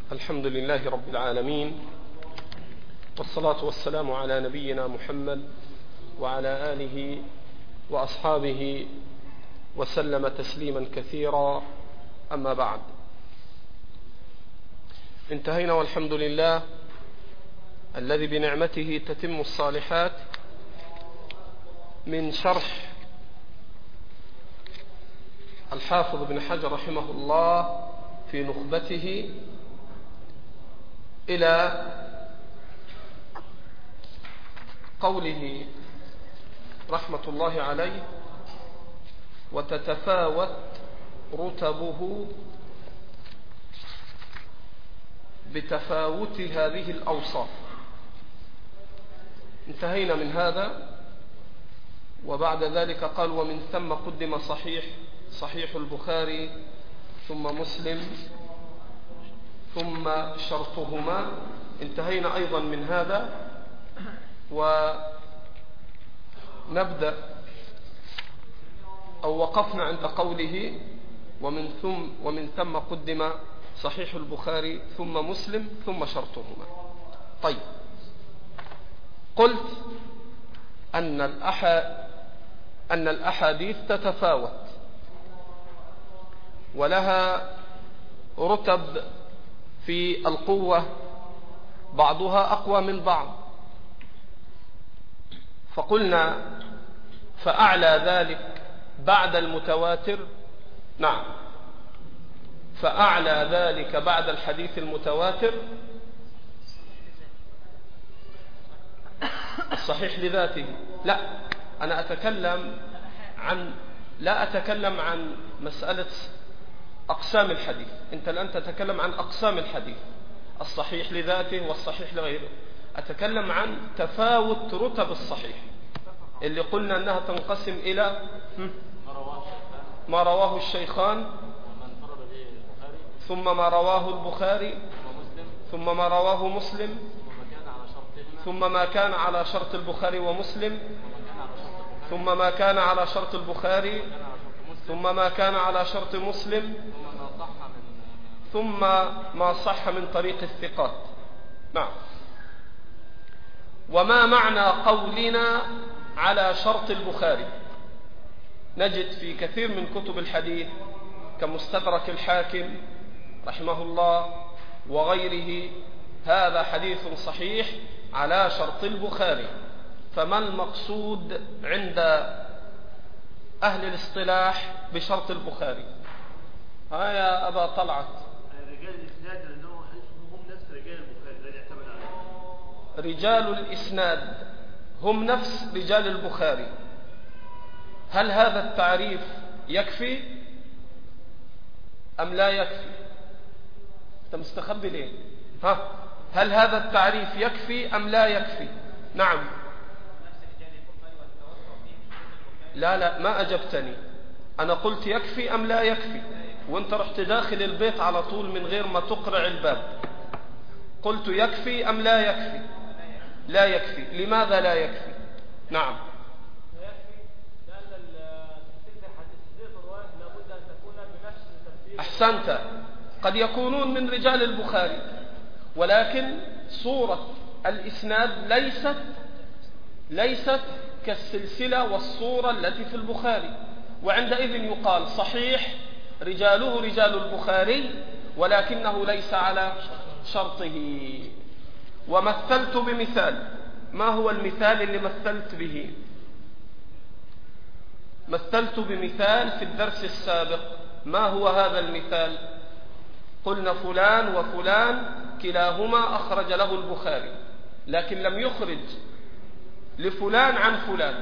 الحمد لله رب العالمين، والصلاة والسلام على نبينا محمد وعلى آله وأصحابه وسلم تسليما كثيرا. أما بعد، انتهينا والحمد لله الذي بنعمته تتم الصالحات من شرح الحافظ ابن حجر رحمه الله في نخبته إلى قوله رحمة الله عليه: وتتفاوت رتبه بتفاوت هذه الأوصاف. انتهينا من هذا، وبعد ذلك قال: ومن ثم قدم صحيح البخاري ثم مسلم ثم شرطهما. انتهينا أيضا من هذا، ونبدأ أو وقفنا عند قوله: ومن ثم قدم صحيح البخاري ثم مسلم ثم شرطهما. طيب، قلت أن الأحاديث تتفاوت ولها رتب في القوة، بعضها أقوى من بعض. فقلنا فأعلى ذلك بعد المتواتر، نعم، فأعلى ذلك بعد الحديث المتواتر الصحيح لذاته. لا، أنا لا أتكلم عن مسألة أقسام الحديث. أنت الآن تتكلم عن أقسام الحديث، الصحيح لذاته والصحيح لغيره. أتكلم عن تفاوت رتب الصحيح، اللي قلنا أنها تنقسم إلى ما رواه الشيخان، ثم ما رواه البخاري، ثم ما رواه مسلم، ثم ما كان على شرط البخاري ومسلم، ثم ما كان على شرط البخاري، ثم ما كان على شرط مسلم، ثم ما صح من طريق الثقات. نعم. وما معنى قولنا على شرط البخاري؟ نجد في كثير من كتب الحديث كمستدرك الحاكم رحمه الله وغيره: هذا حديث صحيح على شرط البخاري. فما المقصود عند أهل الاصطلاح بشرط البخاري؟ يا أبا طلعت، رجال الإسناد لأنهم هم نفس رجال البخاري الذي اعتمد عليه. رجال الإسناد هم نفس رجال البخاري. هل هذا التعريف يكفي أم لا يكفي؟ أنت مستخبي ليه؟ هل هذا التعريف يكفي أم لا يكفي؟ نعم. لا، ما أجبتني. أنا قلت يكفي أم لا يكفي، وانت رحت داخل البيت على طول من غير ما تقرع الباب. قلت يكفي أم لا يكفي؟ لا يكفي. لماذا لا يكفي؟ نعم. لا يكفي لأن تلك الرواية لابد أن تكون بنفس ترتيب. أحسنت. قد يكونون من رجال البخاري، ولكن صورة الإسناد ليست كالسلسلة والصورة التي في البخاري، وعندئذ يقال صحيح رجاله رجال البخاري ولكنه ليس على شرطه. ومثلت بمثال. ما هو المثال اللي مثلت به؟ مثلت بمثال في الدرس السابق. ما هو هذا المثال؟ قلنا فلان وفلان كلاهما أخرج له البخاري، لكن لم يخرج لفلان عن فلان.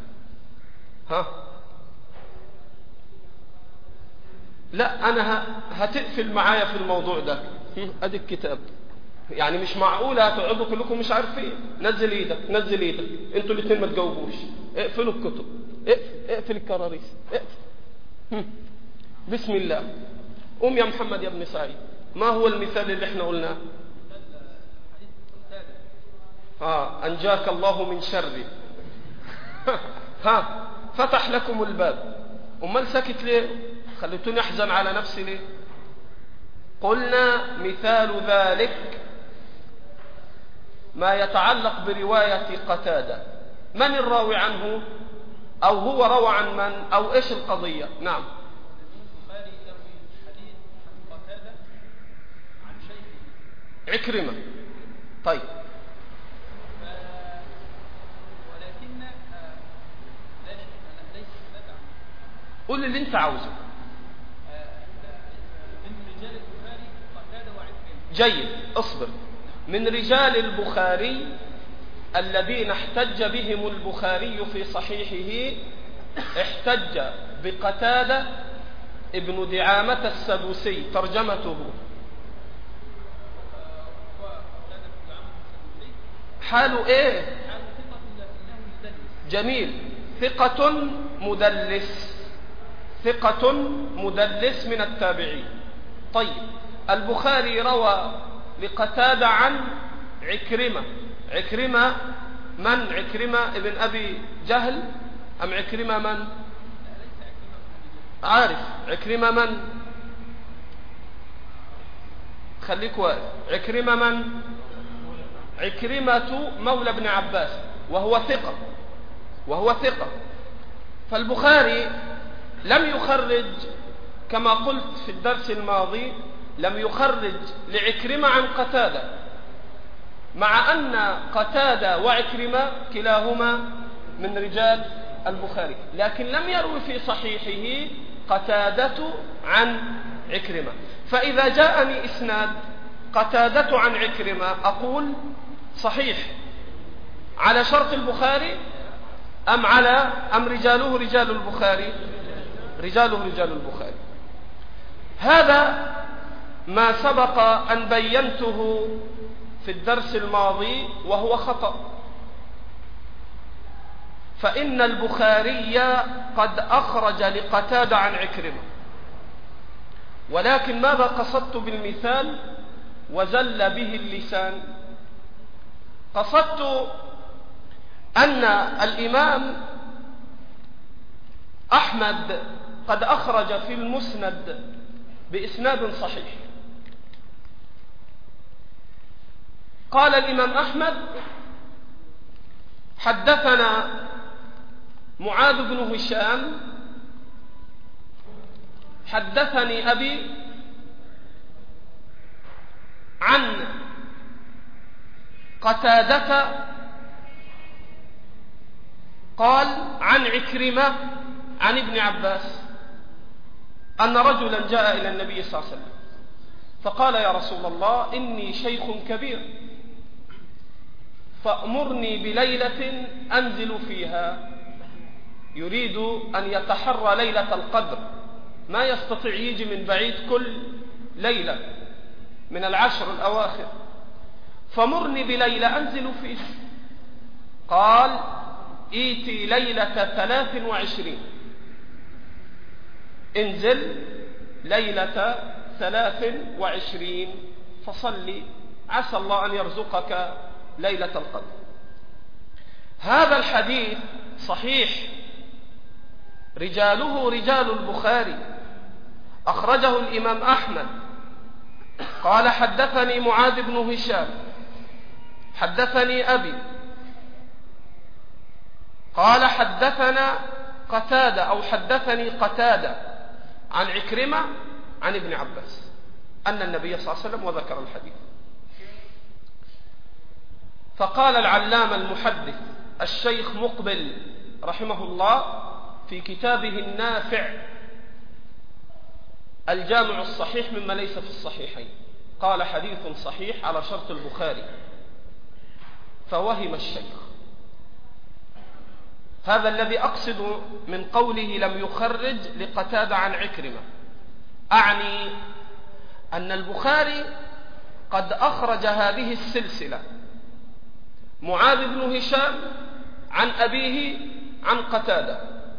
لا، أنا هتقفل معايا في الموضوع ده. أدي الكتاب، يعني مش معقولة هتقعدوا كلكم مش عارفين. نزل ايدك، نزل ايدك، انتوا الاثنين ما تجاوبوش. اقفلوا الكتب، اقفل الكراريس، اقفل. بسم الله. قوم يا محمد يا ابن سعيد. ما هو المثال اللي احنا قلناه؟ أنجاك الله من شره. فتح لكم الباب. أمال ساكت ليه؟ خليتوني أحزن على نفسي ليه؟ قلنا مثال ذلك ما يتعلق برواية قتادة. من الراوي عنه؟ أو هو روى عن من؟ أو إيش القضية؟ نعم. البخاري يروي حديث عن قتادة عن شيخه عكرمة. طيب. ولكن ليس سند قل لي اللي أنت عاوزه. من رجال البخاري قتادة وعكرمة. جيد، اصبر. من رجال البخاري الذين احتج بهم البخاري في صحيحه احتج بقتادة ابن دعامة السدوسي، ترجمته حاله ايه؟ جميل، ثقة مدلس، ثقة مدلس من التابعين. طيب، البخاري روى لقتادة عن عكرمة. عكرمة من؟ عكرمة ابن أبي جهل أم عكرمة من؟ عارف عكرمة من؟ خليك واقف. عكرمة من؟ عكرمة مولى ابن عباس، وهو ثقة. فالبخاري لم يخرج كما قلت في الدرس الماضي، لم يخرج لعكرمة عن قتادة، مع أن قتادة وعكرمة كلاهما من رجال البخاري، لكن لم يروي في صحيحه قتادة عن عكرمة. فإذا جاءني إسناد قتادة عن عكرمة أقول صحيح على شرط البخاري أم رجاله رجال البخاري؟ رجاله رجال البخاري. هذا ما سبق أن بينته في الدرس الماضي وهو خطأ، فإن البخاري قد أخرج لقتادة عن عكرمة، ولكن ماذا قصدت بالمثال وزل به اللسان؟ قصدت أن الإمام أحمد قد أخرج في المسند بإسناد صحيح. قال الإمام أحمد: حدثنا معاذ بن هشام حدثني أبي عن قتادة قال عن عكرمة عن ابن عباس أن رجلا جاء إلى النبي صلى الله عليه وسلم فقال: يا رسول الله، إني شيخ كبير، فأمرني بليلة أنزل فيها. يريد أن يتحرى ليلة القدر، ما يستطيع يجي من بعيد كل ليلة من العشر الأواخر، فمرني بليلة أنزل فيها. قال: إيتي ليلة 23، انزل ليلة 23 فصلي، عسى الله أن يرزقك ليلة القدر. هذا الحديث صحيح، رجاله رجال البخاري، أخرجه الإمام أحمد. قال: حدثني معاذ بن هشام حدثني أبي قال حدثنا قتادة أو حدثني قتادة عن عكرمة عن ابن عباس أن النبي صلى الله عليه وسلم، وذكر الحديث. فقال العلامة المحدث الشيخ مقبل رحمه الله في كتابه النافع الجامع الصحيح مما ليس في الصحيحين، قال: حديث صحيح على شرط البخاري. فوهم الشيخ. هذا الذي أقصد من قوله لم يخرج لقتادة عن عكرمة، أعني أن البخاري قد أخرج هذه السلسلة: معاذ بن هشام عن أبيه عن قتادة،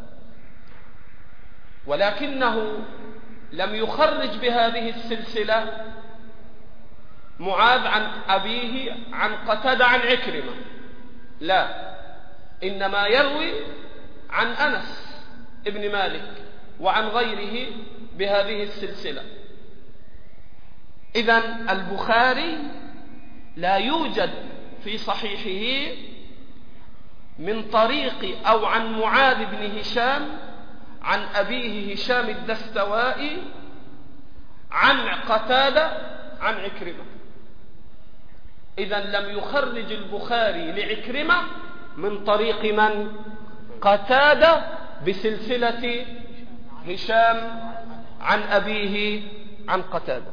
ولكنه لم يخرج بهذه السلسلة معاذ عن أبيه عن قتادة عن عكرمة، لا، إنما يروي عن أنس ابن مالك وعن غيره بهذه السلسلة. إذن البخاري لا يوجد في صحيحه من طريق أو عن معاذ بن هشام عن أبيه هشام الدستوائي عن قتادة عن عكرمة. إذن لم يخرج البخاري لعكرمة من طريق من؟ قتادة بسلسلة هشام عن أبيه عن قتادة،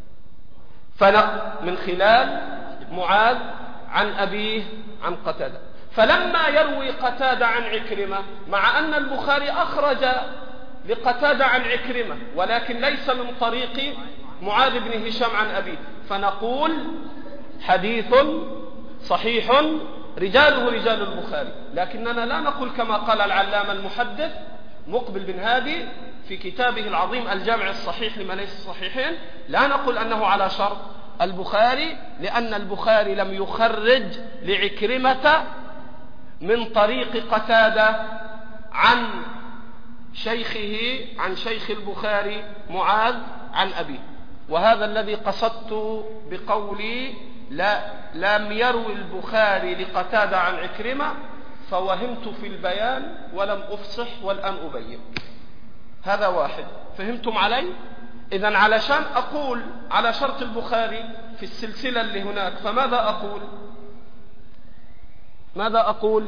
من خلال معاذ عن أبيه عن قتادة. فلما يروي قتادة عن عكرمة، مع أن البخاري أخرج لقتادة عن عكرمة ولكن ليس من طريق معاذ بن هشام عن أبيه، فنقول حديث صحيح رجاله رجال البخاري، لكننا لا نقول كما قال العلامة المحدث مقبل بن هادي في كتابه العظيم الجامع الصحيح لما ليس صحيحين، لا نقول أنه على شرط البخاري، لأن البخاري لم يخرج لعكرمة من طريق قتادة عن شيخه عن شيخ البخاري معاذ عن أبيه. وهذا الذي قصدت بقولي لم يروي البخاري لقتادة عن عكرمة، فوهمت في البيان ولم أفصح والآن أبين. هذا واحد، فهمتم علي؟ إذن علشان أقول على شرط البخاري في السلسلة اللي هناك، فماذا أقول؟ ماذا أقول؟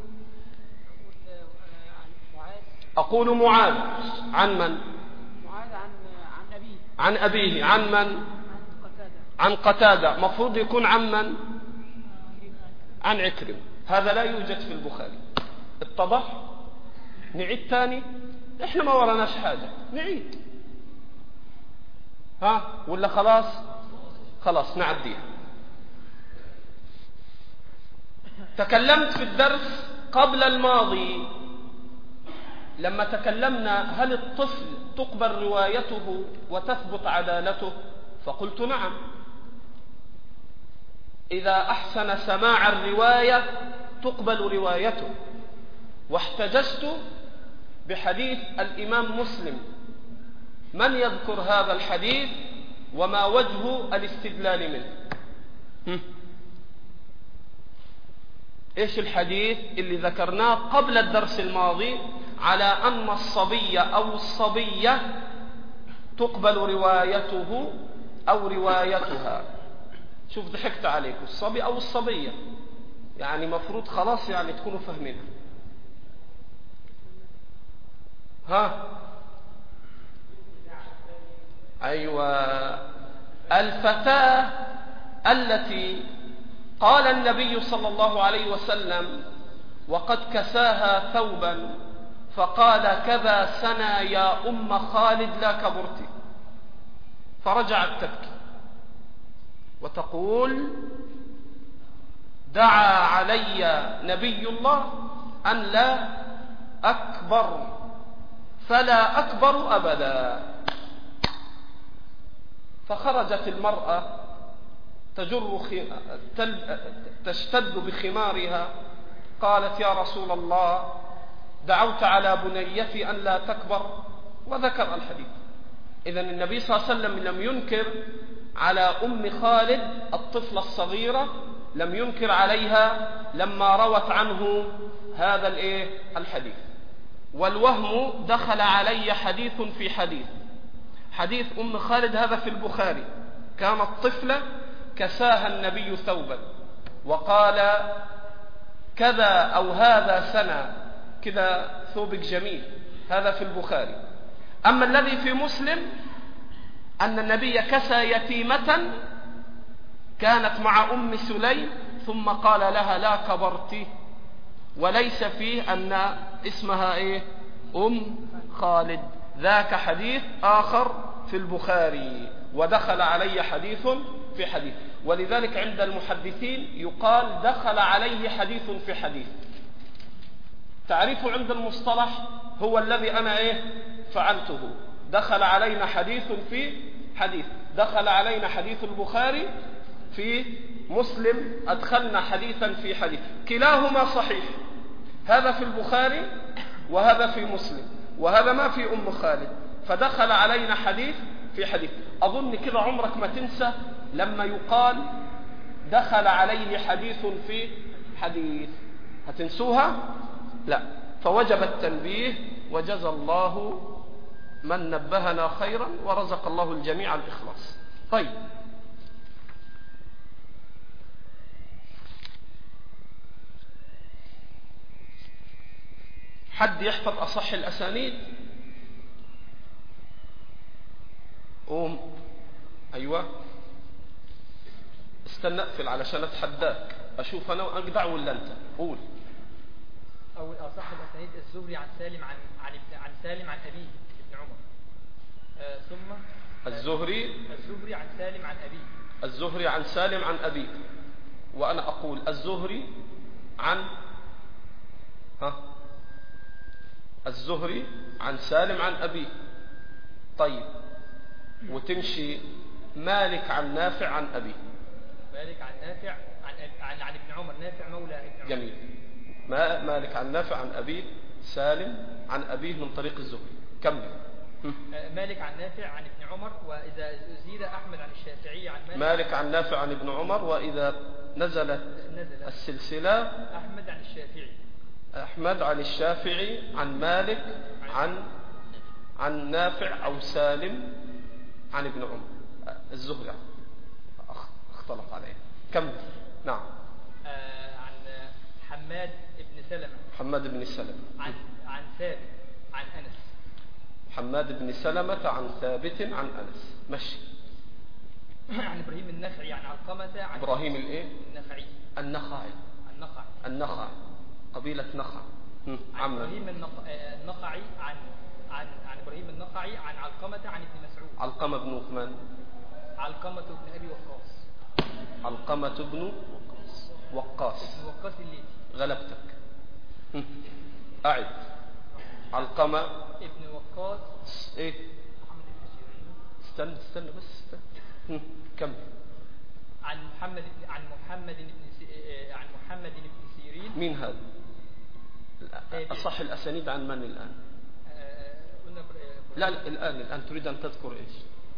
أقول معاذ عن من؟ معاذ عن أبيه. عن أبيه عن من؟ عن قتادة. مفروض يكون عن من؟ عن عكرمة. هذا لا يوجد في البخاري. اتضح؟ نعيد تاني؟ احنا ما ورناش حاجة، نعيد. ولا خلاص نعديها. تكلمت في الدرس قبل الماضي لما تكلمنا هل الطفل تقبل روايته وتثبت عدالته، فقلت نعم، إذا أحسن سماع الرواية تقبل روايته. واحتججت بحديث الإمام مسلم. من يذكر هذا الحديث وما وجه الاستدلال منه؟ إيش الحديث اللي ذكرناه قبل الدرس الماضي على أن الصبي أو الصبية تقبل روايته أو روايتها؟ شوف ضحكت عليكم، الصبي أو الصبية، يعني مفروض خلاص يعني تكونوا فاهمينها. أيوة، الفتاة التي قال النبي صلى الله عليه وسلم وقد كساها ثوبا فقال كذا سنى يا أم خالد لا كبرت، فرجعت تبكي وتقول دعا علي نبي الله أن لا أكبر فلا أكبر أبدا. فخرجت المرأة تشتد بخمارها، قالت يا رسول الله دعوت على بنيتي أن لا تكبر، وذكر الحديث. إذن النبي صلى الله عليه وسلم لم ينكر على أم خالد الطفلة الصغيرة، لم ينكر عليها لما روت عنه هذا الحديث. والوهم دخل علي حديث في حديث. حديث أم خالد هذا في البخاري، كانت طفلة كساها النبي ثوبا وقال كذا أو هذا سنة كذا ثوبك جميل، هذا في البخاري. أما الذي في مسلم أن النبي كسى يتيمة كانت مع أم سليم ثم قال لها لا كبرت، وليس فيه أن اسمها أم خالد. ذاك حديث آخر في البخاري، ودخل علي حديث في حديث. ولذلك عند المحدثين يقال دخل عليه حديث في حديث. تعريفه عند المصطلح هو الذي أنا فعلته. دخل علينا حديث في حديث، دخل علينا حديث البخاري في مسلم، أدخلنا حديثا في حديث، كلاهما صحيح. هذا في البخاري وهذا في مسلم، وهذا ما في أم خالد، فدخل علينا حديث في حديث. أظن كده عمرك ما تنسى لما يقال دخل عليه حديث في حديث، هتنسوها؟ لا. فوجب التنبيه، وجزى الله من نبهنا خيرا، ورزق الله الجميع الإخلاص. طيب، حد يحفظ أصح الأسانيد؟ قوم. أيوة، استنى اقفل علشان أتحداك أشوف أنا أجدع ولا أنت. قول. أول أصح الأسانيد الزهري عن سالم عن سالم عن أبيه ابن عمر. ثم الزهري عن سالم عن أبيه. الزهري عن سالم عن أبيه. وأنا أقول الزهري عن الزهري عن سالم عن أبيه. طيب، وتمشي مالك عن نافع عن أبيه. مالك عن نافع عن ابن عمر، نافع مولى ابن عمر. جميل. مالك عن نافع عن أبيه، سالم عن أبيه من طريق الزهري. كمل. مالك عن نافع عن ابن عمر، وإذا زيد أحمد عن الشافعي عن مالك عن نافع عن ابن عمر، وإذا نزلت السلسلة أحمد عن الشافعي عن مالك عن نافع أو سالم عن ابن عمر. الزهري اختلط عليه. كم؟ نعم. عن حماد بن سلمة عن ثابت عن أنس. حماد بن سلمة عن ثابت عن أنس. مشي. عن إبراهيم النخعي عن علقمة عن إبراهيم الإيه؟ النخعي. قبيلة نخع. عن إبراهيم النخعي عن إبراهيم النخعي عن علقمة عن ابن مسعود. علقمة بن من؟ علقمة بن أبي وقاص. علقمة بن وقاص. ابن وقاص الليثي. غلبتك. أعد. علقمة ابن وقاص. إيه؟ استنى بس. كم؟ عن محمد بن سيرين. مين هذا؟ أصح الأسانيد عن من الآن؟ لا الآن تريد أن تذكر إيش؟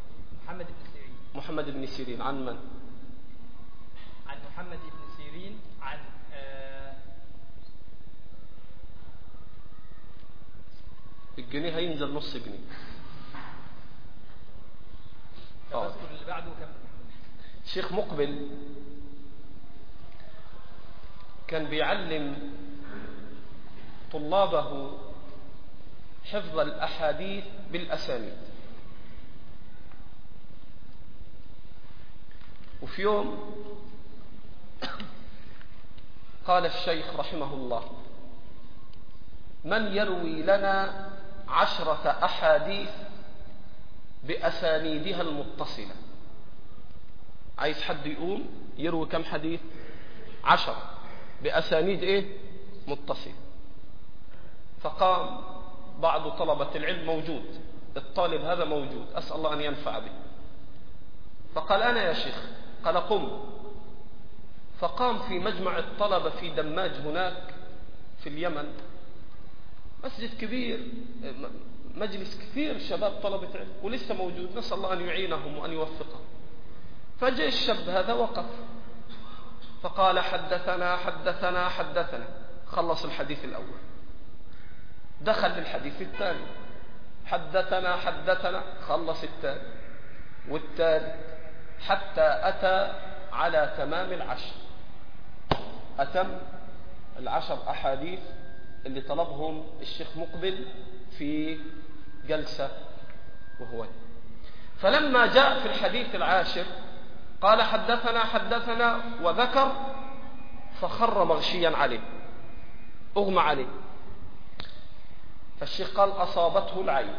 محمد بن سيرين عن من؟ عن محمد بن سيرين عن الجنيه هينزل نص جنيه. اذكر اللي بعده كم. شيخ مقبل كان بيعلم طلابه حفظ الأحاديث بالأسانيد. وفي يوم قال الشيخ رحمه الله: من يروي لنا 10 أحاديث بأسانيدها المتصلة؟ عايز حد يقوم يروي كم حديث؟ 10 بأسانيد إيه؟ متصلة. فقام بعض طلبة العلم، موجود الطالب هذا موجود، أسأل الله أن ينفع به، فقال: أنا يا شيخ. قال: قم. فقام في مجمع الطلبة في دماج هناك في اليمن، مسجد كبير، مجلس كثير شباب طلبة علم ولسه موجود، نسأل الله أن يعينهم وأن يوفقهم. فجاء الشاب هذا وقف فقال: حدثنا. خلص الحديث الأول، دخل للحديث الثاني، حدثنا، خلص الثاني والثالث، حتى أتى على تمام 10. أتم 10 أحاديث اللي طلبهم الشيخ مقبل في جلسة وهو. فلما جاء في الحديث 10 قال: حدثنا وذكر، فخر مغشيا عليه، أغمى عليه. فالشيخ قال: أصابته العين.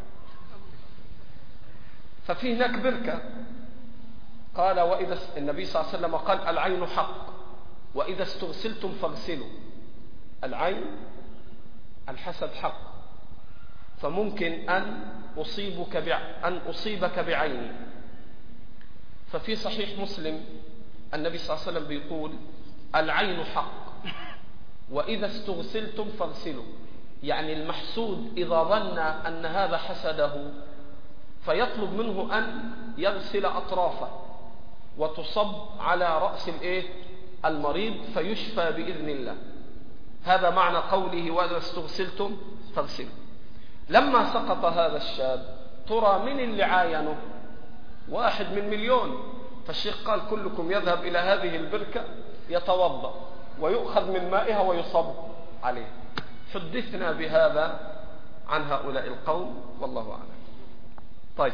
ففي هناك بركة، قال: وإذا النبي صلى الله عليه وسلم قال: العين حق، وإذا استغسلتم فاغسلوا. العين، الحسد حق، فممكن أن أصيبك بعيني. ففي صحيح مسلم النبي صلى الله عليه وسلم بيقول: العين حق، وإذا استغسلتم فاغسلوا. يعني المحسود إذا ظن أن هذا حسده فيطلب منه أن يغسل أطرافه وتصب على رأس المريض فيشفى بإذن الله. هذا معنى قوله وإذا استغسلتم فاغسلوا. لما سقط هذا الشاب ترى من اللي عاينه؟ 1 من مليون. فالشيخ قال كلكم يذهب إلى هذه البركة يتوضأ ويؤخذ من مائها ويصب عليه. حدثنا بهذا عن هؤلاء القوم والله أعلم. طيب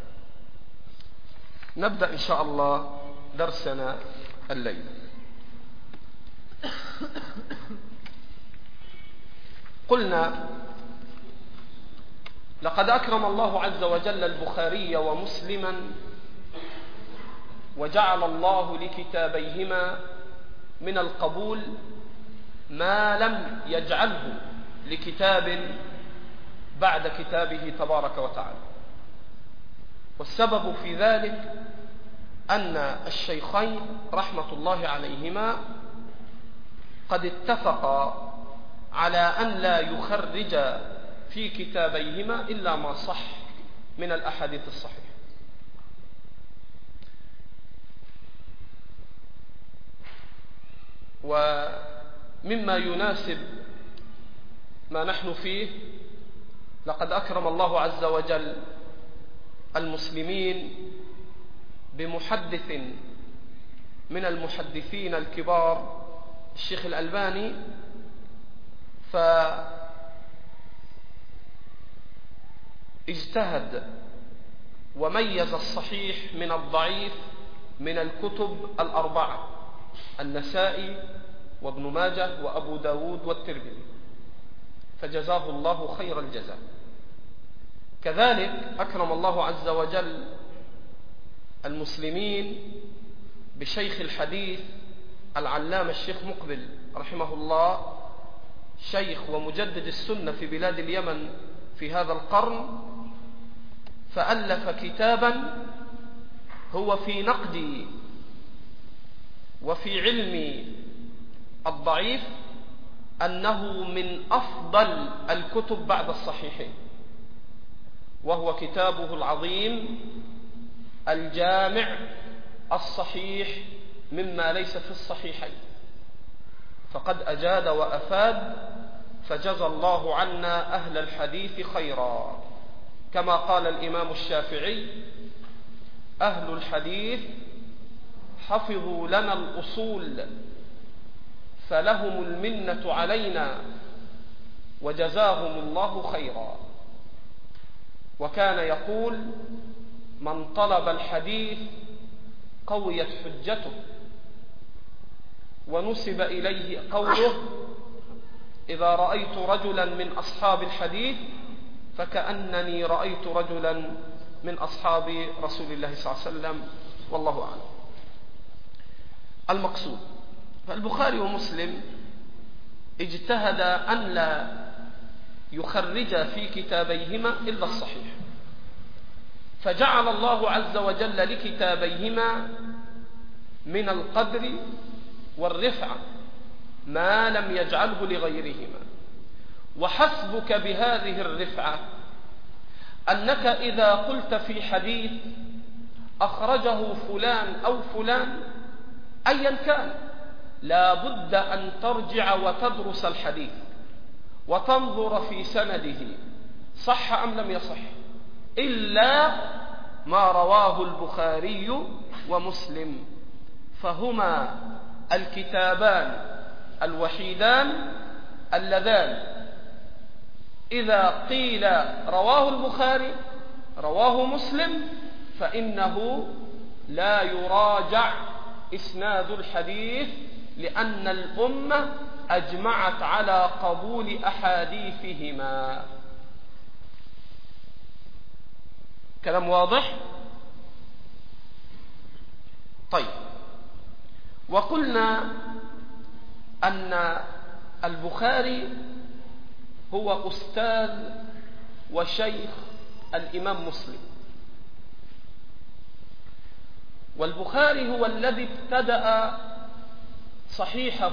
نبدأ إن شاء الله درسنا الليلة. قلنا لقد أكرم الله عز وجل البخاري ومسلما وجعل الله لكتابيهما من القبول ما لم يجعله لكتاب بعد كتابه تبارك وتعالى. والسبب في ذلك أن الشيخين رحمة الله عليهما قد اتفقا على أن لا يخرج في كتابيهما إلا ما صح من الأحاديث الصحيحة. ومما يناسب ما نحن فيه لقد أكرم الله عز وجل المسلمين بمحدث من المحدثين الكبار الشيخ الألباني، فاجتهد وميز الصحيح من الضعيف من الكتب الأربعة: النسائي وابن ماجه وأبو داود والترمذي، فجزاه الله خير الجزاء. كذلك أكرم الله عز وجل المسلمين بشيخ الحديث العلامة الشيخ مقبل رحمه الله، شيخ ومجدد السنة في بلاد اليمن في هذا القرن، فألف كتابا هو في نقد وفي علم الضعيف أنه من أفضل الكتب بعد الصحيحين، وهو كتابه العظيم الجامع الصحيح مما ليس في الصحيحين. فقد أجاد وأفاد، فجزى الله عنا أهل الحديث خيرا، كما قال الإمام الشافعي: أهل الحديث حفظوا لنا الأصول فلهم المنة علينا وجزاهم الله خيرا. وكان يقول: من طلب الحديث قويت حجته. ونسب إليه قوله: إذا رأيت رجلا من أصحاب الحديث فكأنني رأيت رجلا من أصحاب رسول الله صلى الله عليه وسلم، والله أعلم. المقصود فالبخاري ومسلم اجتهد أن لا يخرج في كتابيهما إلا الصحيح، فجعل الله عز وجل لكتابيهما من القدر والرفعة ما لم يجعله لغيرهما. وحسبك بهذه الرفعة أنك إذا قلت في حديث أخرجه فلان أو فلان أيا كان، لا بد أن ترجع وتدرس الحديث وتنظر في سنده صح أم لم يصح، إلا ما رواه البخاري ومسلم، فهما الكتابان الوحيدان اللذان إذا قيل رواه البخاري رواه مسلم فإنه لا يراجع إسناد الحديث، لأن الأمة أجمعت على قبول أحاديثهما. كلام واضح؟ طيب، وقلنا أن البخاري هو أستاذ وشيخ الإمام مسلم، والبخاري هو الذي ابتدأ صحيحه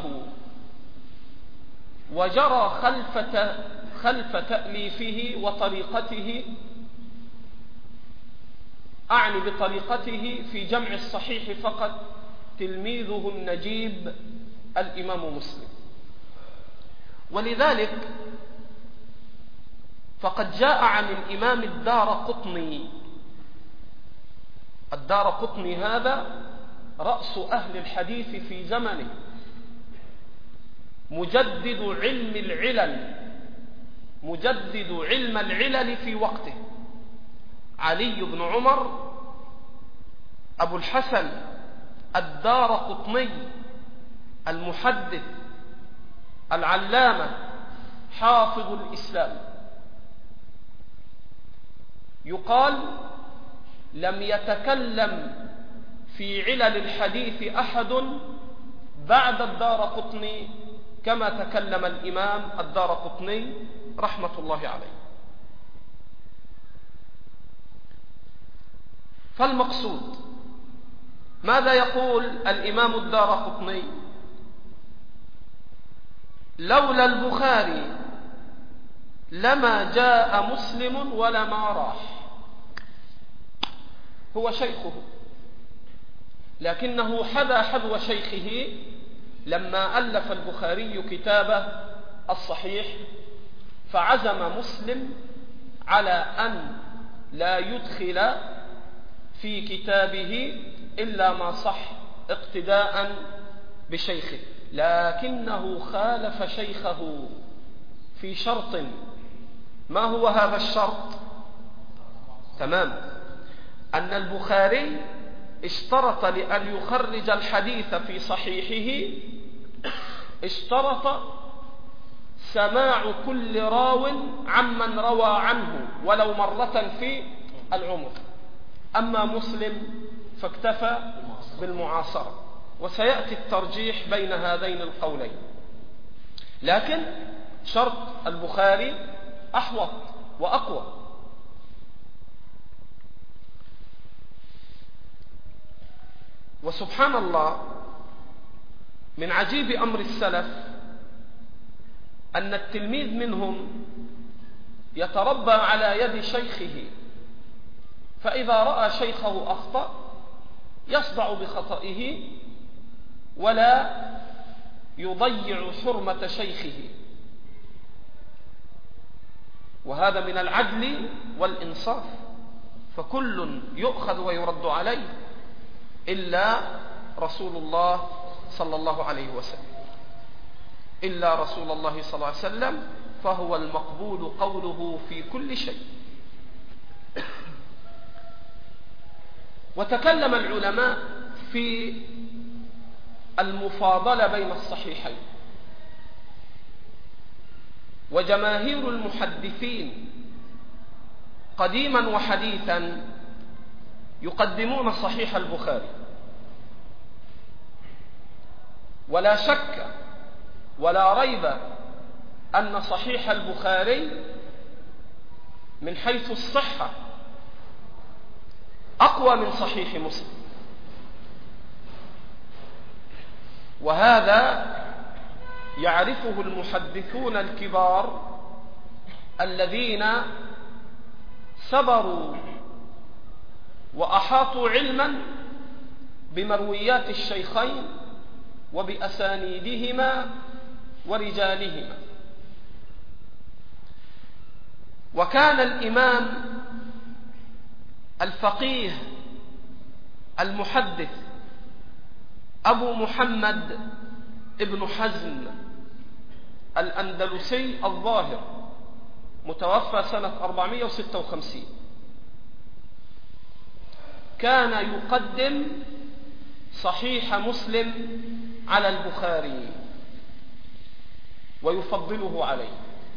وجرى خلف تأليفه وطريقته أعني بطريقته في جمع الصحيح فقط تلميذه النجيب الإمام مسلم. ولذلك فقد جاء عن الإمام الدارقطني. الدارقطني هذا رأس أهل الحديث في زمنه، مجدد علم العلل، مجدد علم العلل في وقته. علي بن عمر أبو الحسن الدارقطني المحدث العلامة حافظ الإسلام، يقال لم يتكلم في علل الحديث أحد بعد الدارقطني كما تكلم الإمام الدارقطني رحمة الله عليه. فالمقصود ماذا يقول الإمام الدارقطني؟ لولا البخاري لما جاء مسلم ولما راح. هو شيخه، لكنه حذا حذو شيخه لما ألف البخاري كتابه الصحيح، فعزم مسلم على أن لا يدخل في كتابه إلا ما صح اقتداء بشيخه، لكنه خالف شيخه في شرط. ما هو هذا الشرط؟ تمام، أن البخاري اشترط لأن يخرج الحديث في صحيحه، اشترط سماع كل راو عمن روى عنه ولو مرة في العمر. أما مسلم فاكتفى بالمعاصرة، وسيأتي الترجيح بين هذين القولين، لكن شرط البخاري أحوط وأقوى. وسبحان الله، من عجيب أمر السلف أن التلميذ منهم يتربى على يد شيخه، فإذا رأى شيخه أخطأ يصدع بخطئه ولا يضيع حرمة شيخه، وهذا من العدل والإنصاف، فكل يؤخذ ويرد عليه إلا رسول الله صلى الله عليه وسلم. إلا رسول الله صلى الله عليه وسلم فهو المقبول قوله في كل شيء. وتكلم العلماء في المفاضلة بين الصحيحين، وجماهير المحدثين قديما وحديثا يقدمون صحيح البخاري، ولا شك ولا ريب أن صحيح البخاري من حيث الصحة أقوى من صحيح مسلم، وهذا يعرفه المحدثون الكبار الذين سبروا وأحاطوا علما بمرويات الشيخين وبأسانيدهما ورجالهما. وكان الإمام الفقيه المحدث أبو محمد ابن حزم الأندلسي الظاهر، متوفى سنة 456، كان يقدم صحيح مسلم على البخاري ويفضله عليه.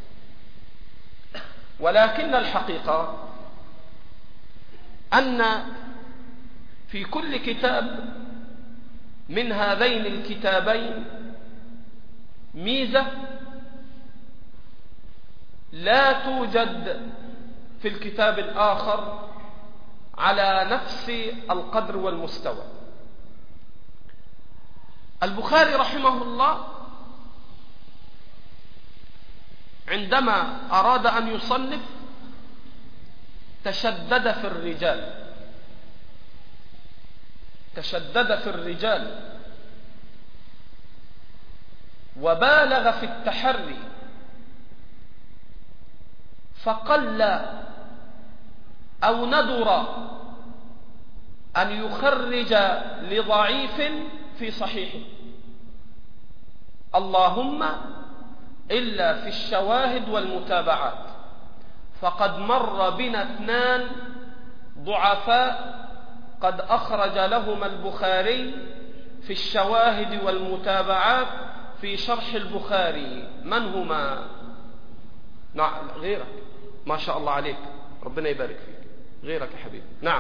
ولكن الحقيقة أن في كل كتاب من هذين الكتابين ميزة لا توجد في الكتاب الآخر على نفس القدر والمستوى. البخاري رحمه الله عندما أراد أن يصنف تشدد في الرجال، تشدد في الرجال وبالغ في التحري، فقل أو ندر أن يخرج لضعيف في صحيحه، اللهم إلا في الشواهد والمتابعات، فقد مر بنا 2 ضعفاء قد أخرج لهما البخاري في الشواهد والمتابعات في شرح البخاري. من هما؟ نعم غيرك، ما شاء الله عليك، ربنا يبارك فيك، غيرك يا حبيبي. نعم.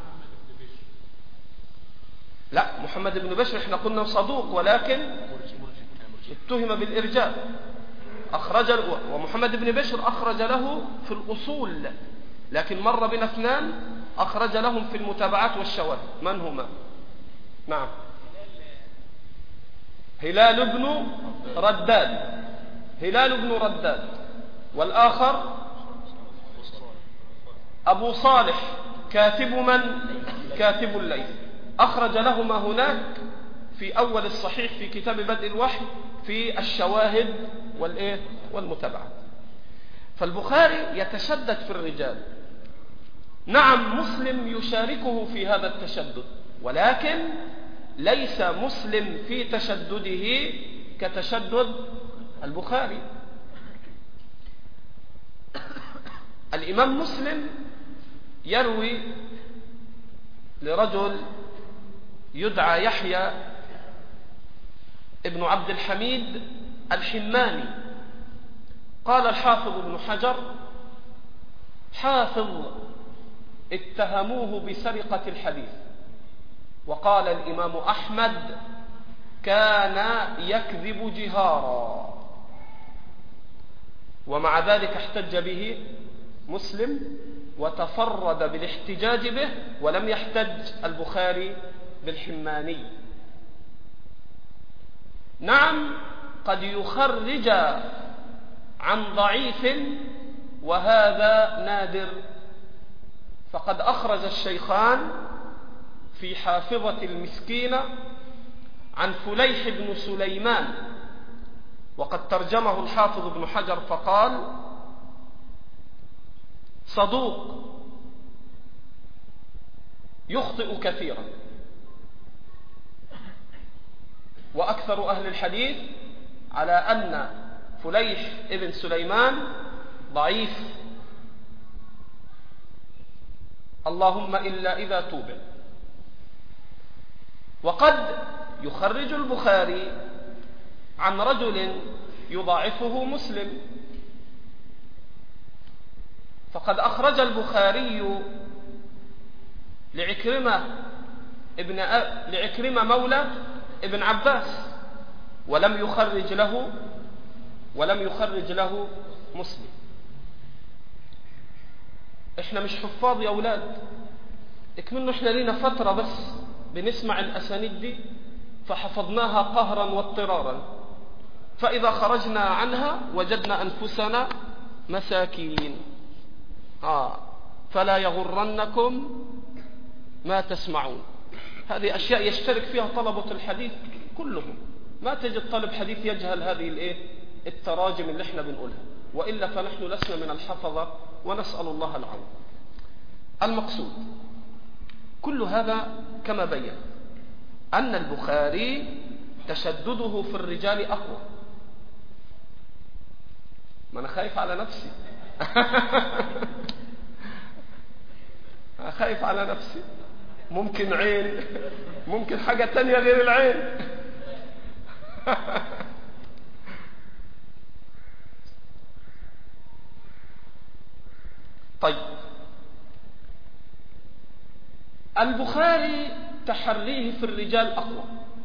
لا، محمد بن بشر احنا قلنا صدوق ولكن اتهم بالإرجاء، ومحمد بن بشر أخرج له في الأصول، لكن مر بنا 2 أخرج لهم في المتابعات والشواهد. من هما؟ نعم. هلال بن رداد، هلال بن رداد، والآخر أبو صالح كاتب من؟ كاتب الليل، أخرج لهما هناك في أول الصحيح في كتاب بدء الوحي في الشواهد والمتابعات. فالبخاري يتشدد في الرجال. نعم مسلم يشاركه في هذا التشدد، ولكن ليس مسلم في تشدده كتشدد البخاري. الإمام مسلم يروي لرجل يدعى يحيى ابن عبد الحميد الحماني، قال الحافظ ابن حجر: حافظ اتهموه بسرقة الحديث. وقال الإمام أحمد: كان يكذب جهارا. ومع ذلك احتج به مسلم وتفرد بالاحتجاج به، ولم يحتج البخاري بالحماني. نعم قد يخرج عن ضعيف وهذا نادر، فقد أخرج الشيخان في حافظة المسكينة عن فليح بن سليمان، وقد ترجمه الحافظ ابن حجر فقال: صدوق يخطئ كثيرا. وأكثر أهل الحديث على أن فليح ابن سليمان ضعيف، اللهم إلا إذا توب. وقد يخرج البخاري عن رجل يضاعفه مسلم، فقد أخرج البخاري لعكرمة مولى ابن عباس، ولم يخرج له مسلم. احنا مش حفاظ يا أولاد، اكملنا احنا لينا فترة بس بنسمع الأسانيد دي فحفظناها قهرا واضطرارا، فإذا خرجنا عنها وجدنا أنفسنا مساكين. فلا يغرنكم ما تسمعون. هذه أشياء يشترك فيها طلبة الحديث كلهم، ما تجد طالب حديث يجهل هذه التراجم اللي احنا بنقولها، وإلا فنحن لسنا من الحفظة، ونسأل الله العون. المقصود كل هذا كما بين أن البخاري تشدده في الرجال أقوى. ما أنا خايف على نفسي خايف على نفسي، ممكن عين، ممكن حاجة تانية غير العين طيب، البخاري تحريه في الرجال أقوى،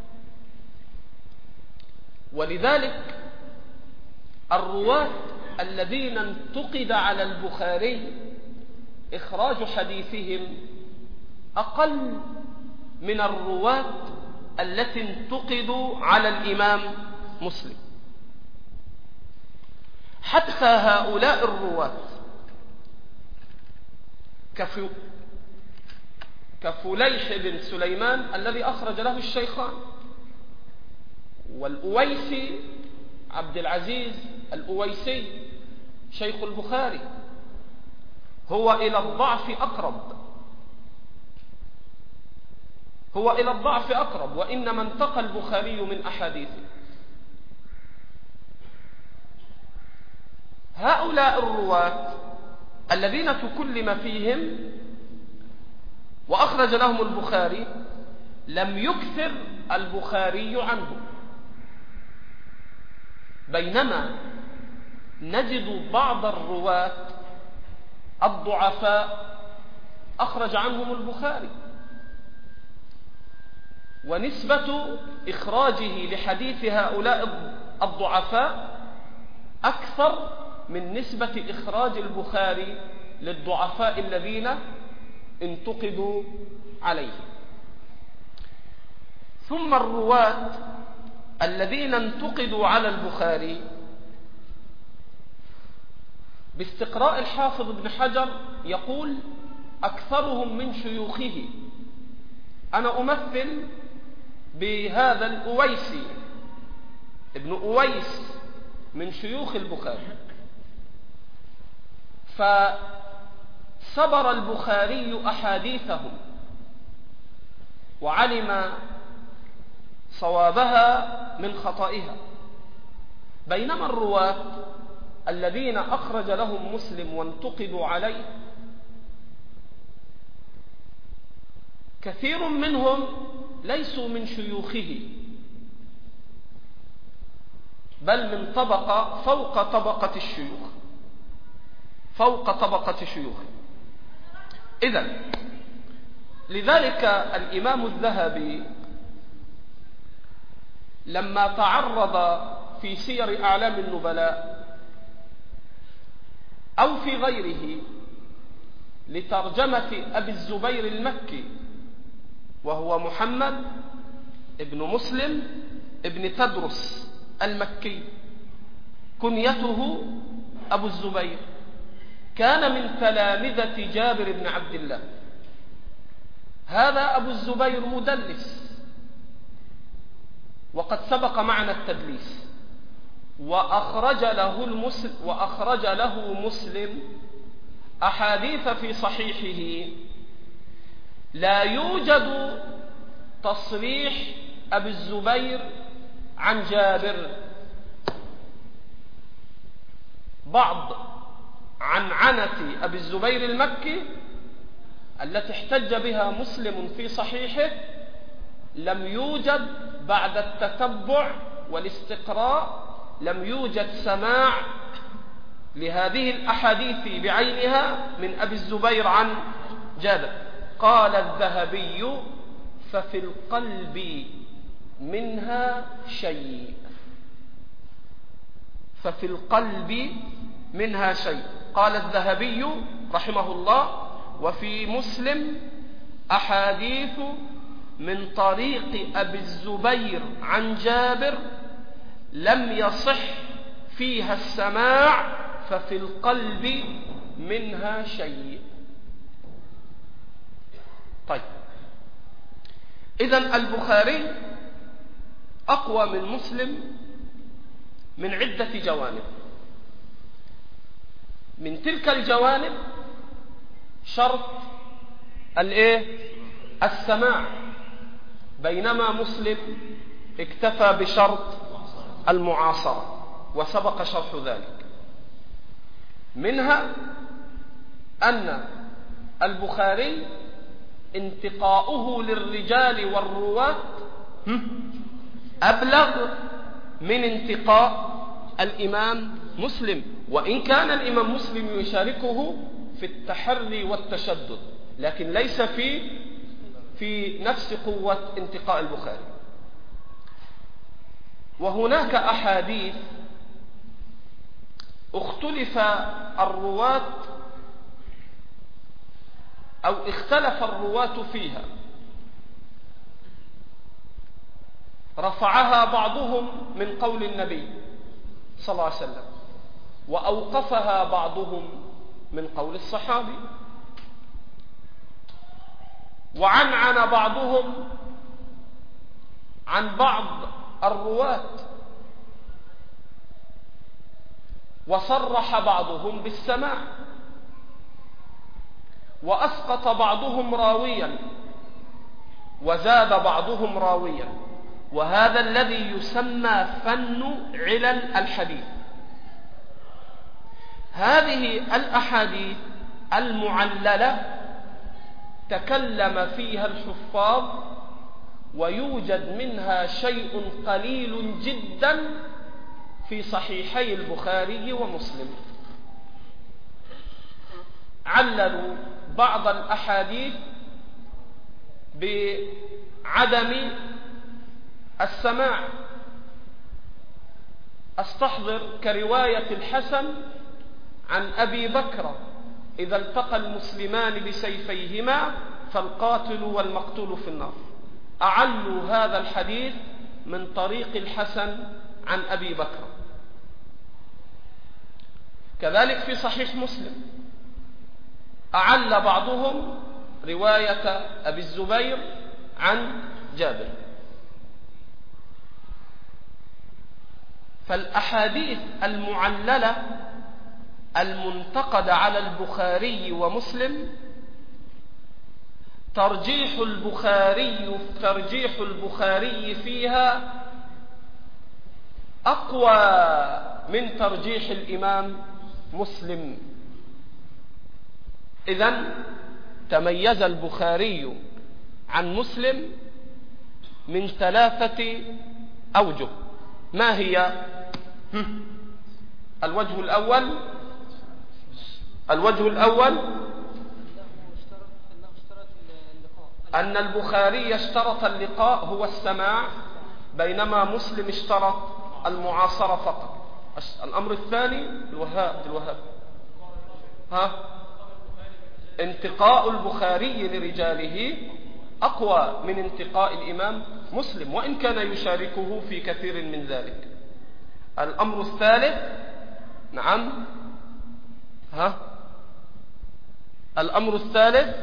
ولذلك الرواة الذين انتقد على البخاري إخراج حديثهم أقل من الرواة التي انتقدوا على الإمام مسلم. حتى هؤلاء الرواة كفليح بن سليمان الذي أخرج له الشيخان، والأويسي عبد العزيز الأويسي شيخ البخاري هو إلى الضعف أقرب، هو إلى الضعف أقرب، وإنما انتقى البخاري من أحاديثه. هؤلاء الرواة الذين تكلم فيهم وأخرج لهم البخاري لم يكثر البخاري عنهم، بينما نجد بعض الرواة الضعفاء أخرج عنهم البخاري، ونسبة إخراجه لحديث هؤلاء الضعفاء أكثر من نسبة إخراج البخاري للضعفاء الذين انتقدوا عليه. ثم الرواة الذين انتقدوا على البخاري باستقراء الحافظ ابن حجر يقول أكثرهم من شيوخه. أنا أمثل بهذا الأويسي ابن أويس من شيوخ البخاري، فسبر البخاري أحاديثهم وعلم صوابها من خطئها، بينما الرواة الذين أخرج لهم مسلم وانتقدوا عليه كثير منهم ليسوا من شيوخه، بل من طبقة فوق طبقة الشيوخ، فوق طبقة شيوخه. إذن لذلك الإمام الذهبي لما تعرض في سير أعلام النبلاء أو في غيره لترجمة أبي الزبير المكي، وهو محمد ابن مسلم ابن تدرس المكي، كنيته أبو الزبير، كان من تلامذة جابر بن عبد الله. هذا أبو الزبير مدلس، وقد سبق معنا التدليس، وأخرج له مسلم أحاديث في صحيحه لا يوجد تصريح أبي الزبير عن جابر. بعض عنعنة أبي الزبير المكي التي احتج بها مسلم في صحيحه لم يوجد بعد التتبع والاستقراء، لم يوجد سماع لهذه الأحاديث بعينها من أبي الزبير عن جابر. قال الذهبي ففي القلب منها شيء، ففي القلب منها شيء. قال الذهبي رحمه الله وفي مسلم أحاديث من طريق أبي الزبير عن جابر لم يصح فيها السماع، ففي القلب منها شيء. طيب، إذن البخاري أقوى من مسلم من عدة جوانب. من تلك الجوانب شرط السماع، بينما مسلم اكتفى بشرط المعاصرة، وسبق شرح ذلك. منها أن البخاري انتقاؤه للرجال والرواة أبلغ من انتقاء الإمام مسلم، وإن كان الإمام مسلم يشاركه في التحري والتشدد، لكن ليس في نفس قوة انتقاء البخاري. وهناك أحاديث اختلف الرواة أو اختلف الرواة فيها، رفعها بعضهم من قول النبي صلى الله عليه وسلم، وأوقفها بعضهم من قول الصحابي. وعنعن بعضهم عن بعض الرواة، وصرح بعضهم بالسماع، وأسقط بعضهم راويا وزاد بعضهم راويا، وهذا الذي يسمى فن علل الحديث. هذه الأحاديث المعللة تكلم فيها الحفاظ، ويوجد منها شيء قليل جدا في صحيحي البخاري ومسلم. عللوا بعض الأحاديث بعدم السماع. استحضر كرواية الحسن عن أبي بكر: إذا التقى المسلمان بسيفيهما فالقاتل والمقتول في النار. أعلوا هذا الحديث من طريق الحسن عن أبي بكر. كذلك في صحيح مسلم أعل بعضهم رواية أبي الزبير عن جابر. فالأحاديث المعللة المنتقدة على البخاري ومسلم ترجيح البخاري فيها أقوى من ترجيح الإمام مسلم. إذن تميز البخاري عن مسلم من 3 أوجه. ما هي؟ الوجه الأول أن البخاري اشترط اللقاء هو السماع، بينما مسلم اشترط المعاصرة فقط. الأمر الثاني الوهاب انتقاء البخاري لرجاله أقوى من انتقاء الإمام مسلم، وإن كان يشاركه في كثير من ذلك. الأمر الثالث الأمر الثالث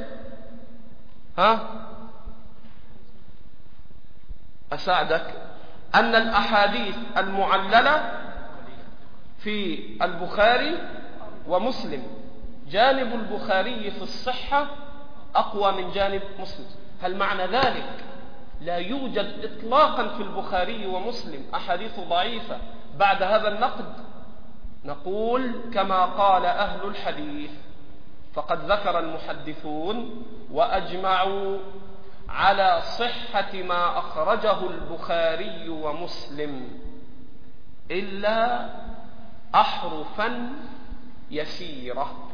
أساعدك، أن الأحاديث المعللة في البخاري ومسلم جانب البخاري في الصحة أقوى من جانب مسلم. هل معنى ذلك لا يوجد إطلاقا في البخاري ومسلم أحاديث ضعيفة بعد هذا النقد؟ نقول كما قال أهل الحديث: فقد ذكر المحدثون وأجمعوا على صحة ما أخرجه البخاري ومسلم إلا أحرفا يسيرة.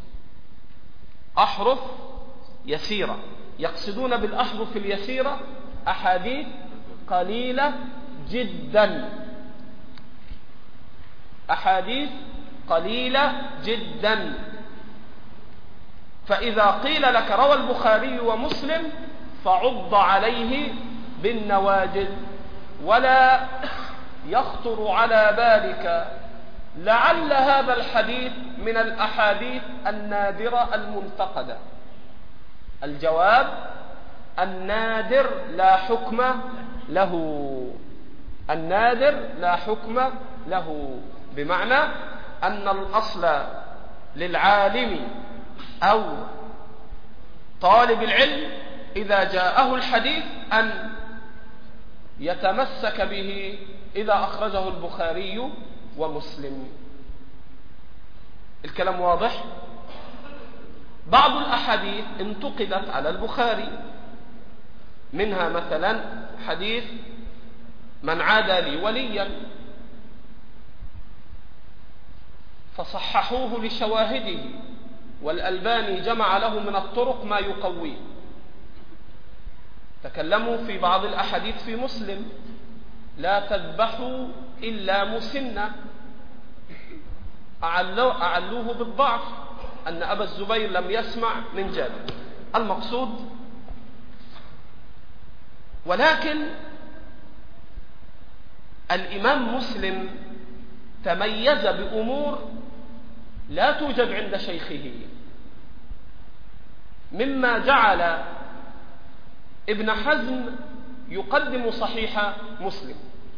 أحرف يسيرة، يقصدون بالأحرف اليسيرة أحاديث قليلة جدا، أحاديث قليلة جدا. فإذا قيل لك روى البخاري ومسلم فعض عليه بالنواجذ، ولا يخطر على بالك لعل هذا الحديث من الأحاديث النادرة المنتقدة. الجواب: النادر لا حكم له، النادر لا حكم له، بمعنى أن الأصل للعالم أو طالب العلم إذا جاءه الحديث أن يتمسك به إذا أخرجه البخاري ومسلم. الكلام واضح؟ بعض الأحاديث انتقدت على البخاري، منها مثلا حديث من عادى لي وليا، فصححوه لشواهده، والألباني جمع له من الطرق ما يقويه. تكلموا في بعض الأحاديث في مسلم: لا تذبحوا إلا مسنة، أعلوه بالضعف، أن أبا الزبير لم يسمع من جابر. المقصود، ولكن الإمام مسلم تميز بأمور لا توجد عند شيخه، مما جعل ابن حزم يقدم صحيح مسلم،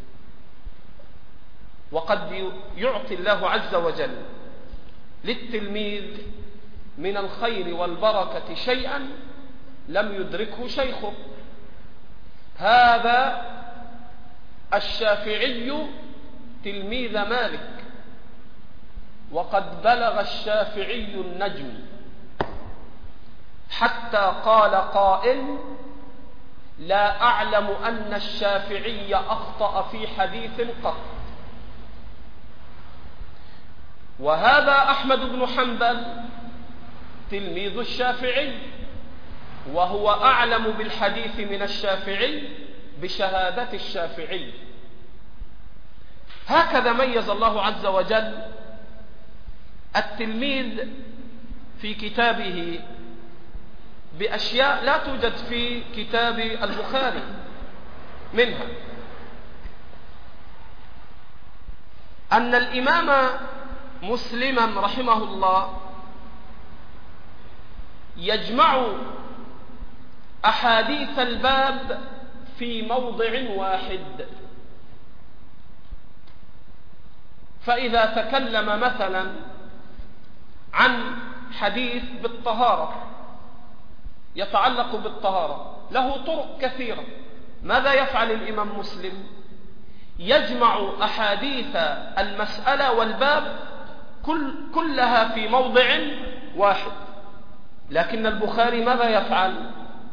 وقد يعطي الله عز وجل للتلميذ من الخير والبركة شيئا لم يدركه شيخه. هذا الشافعي تلميذ مالك، وقد بلغ الشافعي النجم حتى قال قائل: لا أعلم أن الشافعي أخطأ في حديث قط. وهذا أحمد بن حنبل تلميذ الشافعي، وهو أعلم بالحديث من الشافعي بشهادة الشافعي. هكذا ميز الله عز وجل التلميذ في كتابه بأشياء لا توجد في كتاب البخاري، منها أن الإمام مسلما رحمه الله يجمع أحاديث الباب في موضع واحد. فإذا تكلم مثلا عن حديث بالطهارة يتعلق بالطهارة له طرق كثيرة، ماذا يفعل الإمام مسلم؟ يجمع أحاديث المسألة والباب كلها في موضع واحد. لكن البخاري ماذا يفعل؟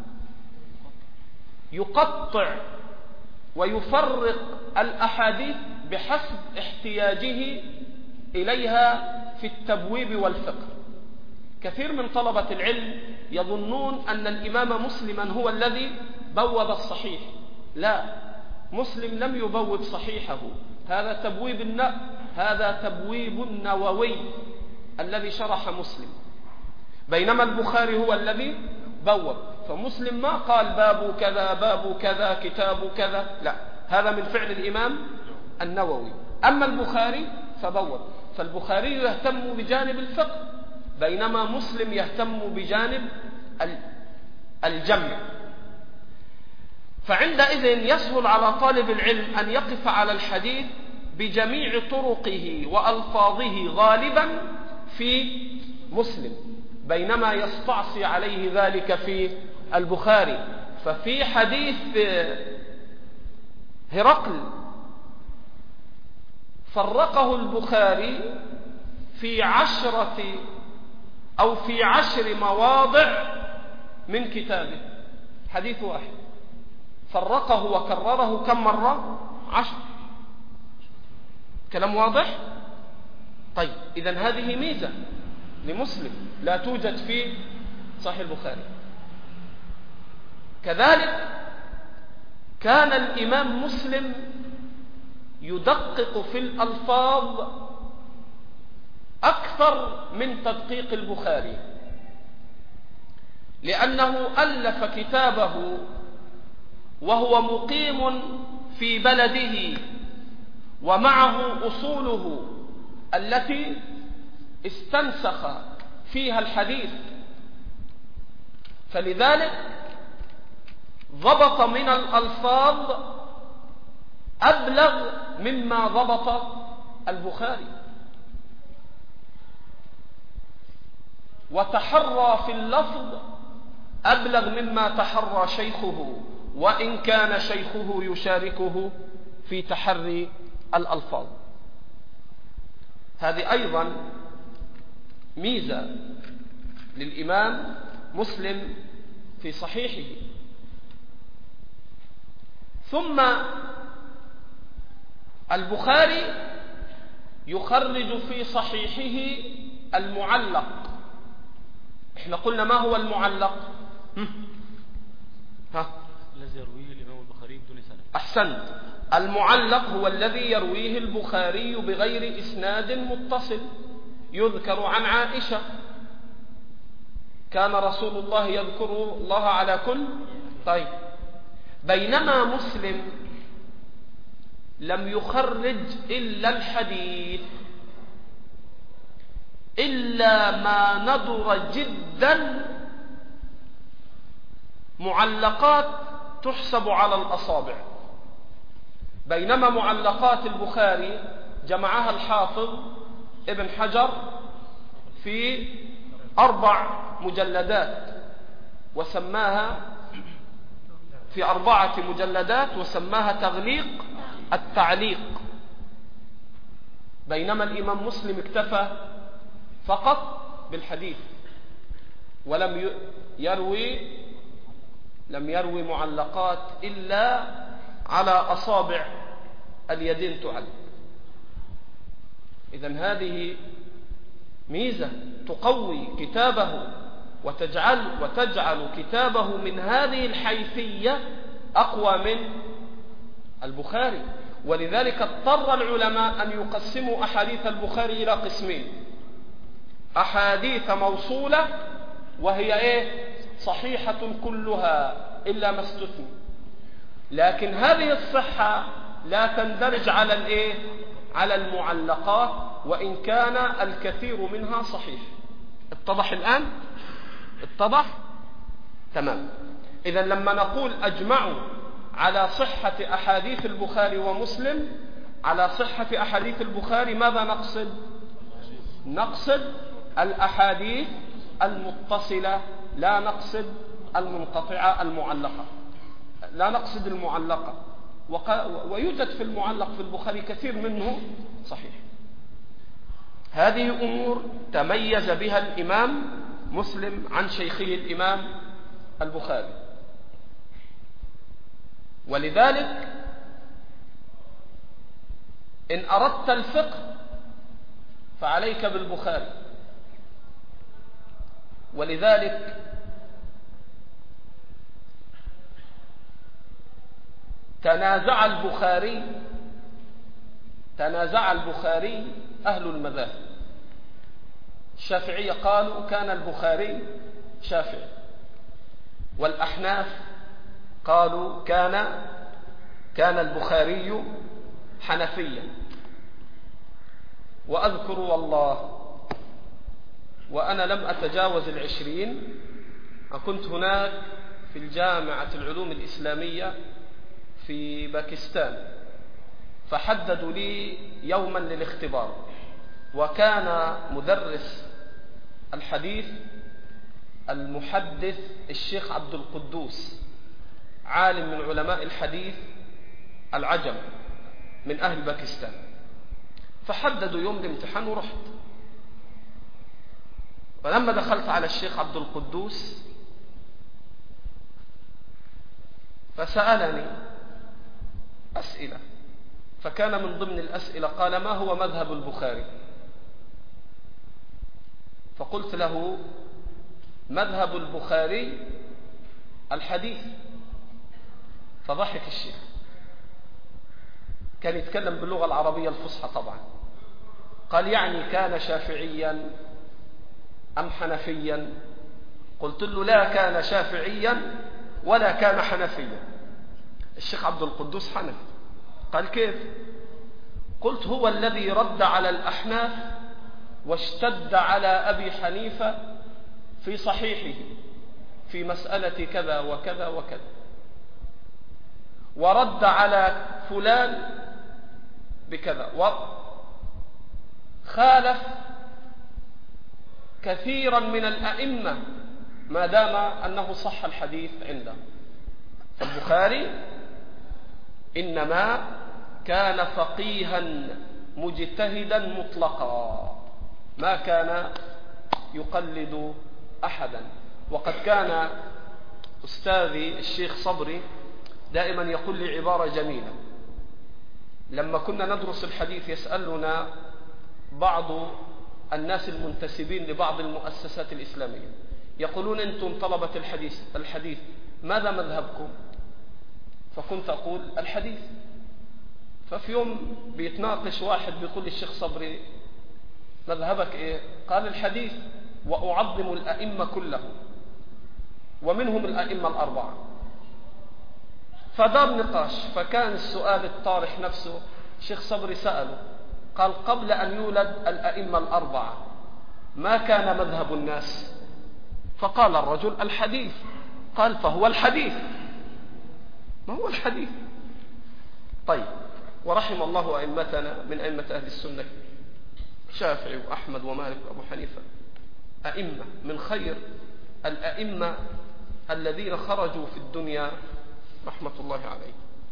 يقطع ويفرق الأحاديث بحسب احتياجه إليها في التبويب والفقه. كثير من طلبة العلم يظنون أن الإمام مسلما هو الذي بوب الصحيح. لا، مسلم لم يبوب صحيحه، هذا تبويب النووي الذي شرح مسلم، بينما البخاري هو الذي بوب. فمسلم ما قال باب كذا باب كذا كتاب كذا، لا، هذا من فعل الإمام النووي. أما البخاري فبوب. فالبخاري يهتم بجانب الفقه، بينما مسلم يهتم بجانب الجمع. فعندئذ يسهل على طالب العلم أن يقف على الحديث بجميع طرقه وألفاظه غالبا في مسلم، بينما يستعصي عليه ذلك في البخاري. ففي حديث هرقل فرقه البخاري في 10 مواضع من كتابه، حديث واحد فرقه وكرره كم مرة؟ 10. كلام واضح؟ طيب، إذن هذه ميزة لمسلم لا توجد في صحيح البخاري. كذلك كان الإمام مسلم يدقق في الألفاظ أكثر من تدقيق البخاري، لأنه ألف كتابه وهو مقيم في بلده ومعه أصوله التي استنسخ فيها الحديث، فلذلك ضبط من الألفاظ أبلغ مما ضبط البخاري، وتحرى في اللفظ أبلغ مما تحرى شيخه، وإن كان شيخه يشاركه في تحري الألفاظ. هذه أيضا ميزة للإمام مسلم في صحيحه. ثم البخاري يخرج في صحيحه المعلق. احنا قلنا ما هو المعلق؟ الذي يرويه الإمام البخاري بدون سند. أحسنت. المعلق هو الذي يرويه البخاري بغير إسناد متصل. يذكر عن عائشة كان رسول الله يذكر الله على كل طيب. بينما مسلم لم يخرج إلا الحديث، إلا ما ندر جدا معلقات تحسب على الأصابع، بينما معلقات البخاري جمعها الحافظ ابن حجر في 4 مجلدات وسماها في 4 مجلدات وسماها تغليق التعليق، بينما الإمام مسلم اكتفى فقط بالحديث ولم يروي معلقات إلا على أصابع اليدين تعد. إذن هذه ميزة تقوي كتابه وتجعل كتابه من هذه الحيثية أقوى من البخاري. ولذلك اضطر العلماء أن يقسموا أحاديث البخاري إلى قسمين: أحاديث موصولة وهي صحيحة كلها إلا ما استثني، لكن هذه الصحة لا تندرج على المعلقات وإن كان الكثير منها صحيح. اتضح الآن؟ اتضح؟ تمام. إذن لما نقول أجمعوا على صحة أحاديث البخاري ومسلم، على صحة أحاديث البخاري ماذا نقصد؟ نقصد الأحاديث المتصلة، لا نقصد المنقطعة المعلقة، لا نقصد المعلقة، ويوجد في المعلق في البخاري كثير منه صحيح. هذه أمور تميز بها الإمام مسلم عن شيخه الإمام البخاري. ولذلك إن أردت الفقه فعليك بالبخاري. ولذلك تنازع البخاري أهل المذاهب. الشافعية قالوا كان البخاري شافعي، والأحناف قالوا كان البخاري حنفيا. وأذكر والله وأنا لم أتجاوز 20، كنت هناك في الجامعة العلوم الإسلامية في باكستان، فحددوا لي يوما للاختبار، وكان مدرس الحديث المحدث الشيخ عبد القدوس، عالم من علماء الحديث العجم من أهل باكستان. فحددوا يوم الامتحان ورحت، ولما دخلت على الشيخ عبد القدوس فسألني أسئلة، فكان من ضمن الأسئلة قال: ما هو مذهب البخاري؟ فقلت له: مذهب البخاري الحديث. فضحك الشيخ، كان يتكلم باللغة العربية الفصحى طبعا. قال: يعني كان شافعيا أم حنفيا؟ قلت له: لا كان شافعيا ولا كان حنفيا. الشيخ عبد القدوس حنفي. قال: كيف؟ قلت: هو الذي رد على الأحناف واشتد على أبي حنيفة في صحيحه في مسألة كذا وكذا وكذا، ورد على فلان بكذا، وخالف كثيرا من الأئمة ما دام أنه صح الحديث عنده. فالبخاري إنما كان فقيها مجتهدا مطلقا، ما كان يقلد أحدا. وقد كان أستاذي الشيخ صبري دائما يقول لي عبارة جميلة: لما كنا ندرس الحديث يسألنا بعض الناس المنتسبين لبعض المؤسسات الإسلامية، يقولون: أنتم طلبة الحديث ماذا مذهبكم؟ فكنت أقول: الحديث. ففي يوم بيتناقش واحد بيقول للشيخ صبري: مذهبك إيه؟ قال: الحديث، وأعظم الأئمة كلهم ومنهم الأئمة الأربعة. فدار نقاش، فكان السؤال الطارح نفسه الشيخ صبري سأله، قال: قبل أن يولد الأئمة الأربعة ما كان مذهب الناس؟ فقال الرجل: الحديث. قال: فهو الحديث. ما هو الحديث. طيب، ورحم الله أئمتنا من أئمة أهل السنة، شافعي وأحمد ومالك وأبو حنيفة، أئمة من خير الأئمة الذين خرجوا في الدنيا رحمة الله عليه.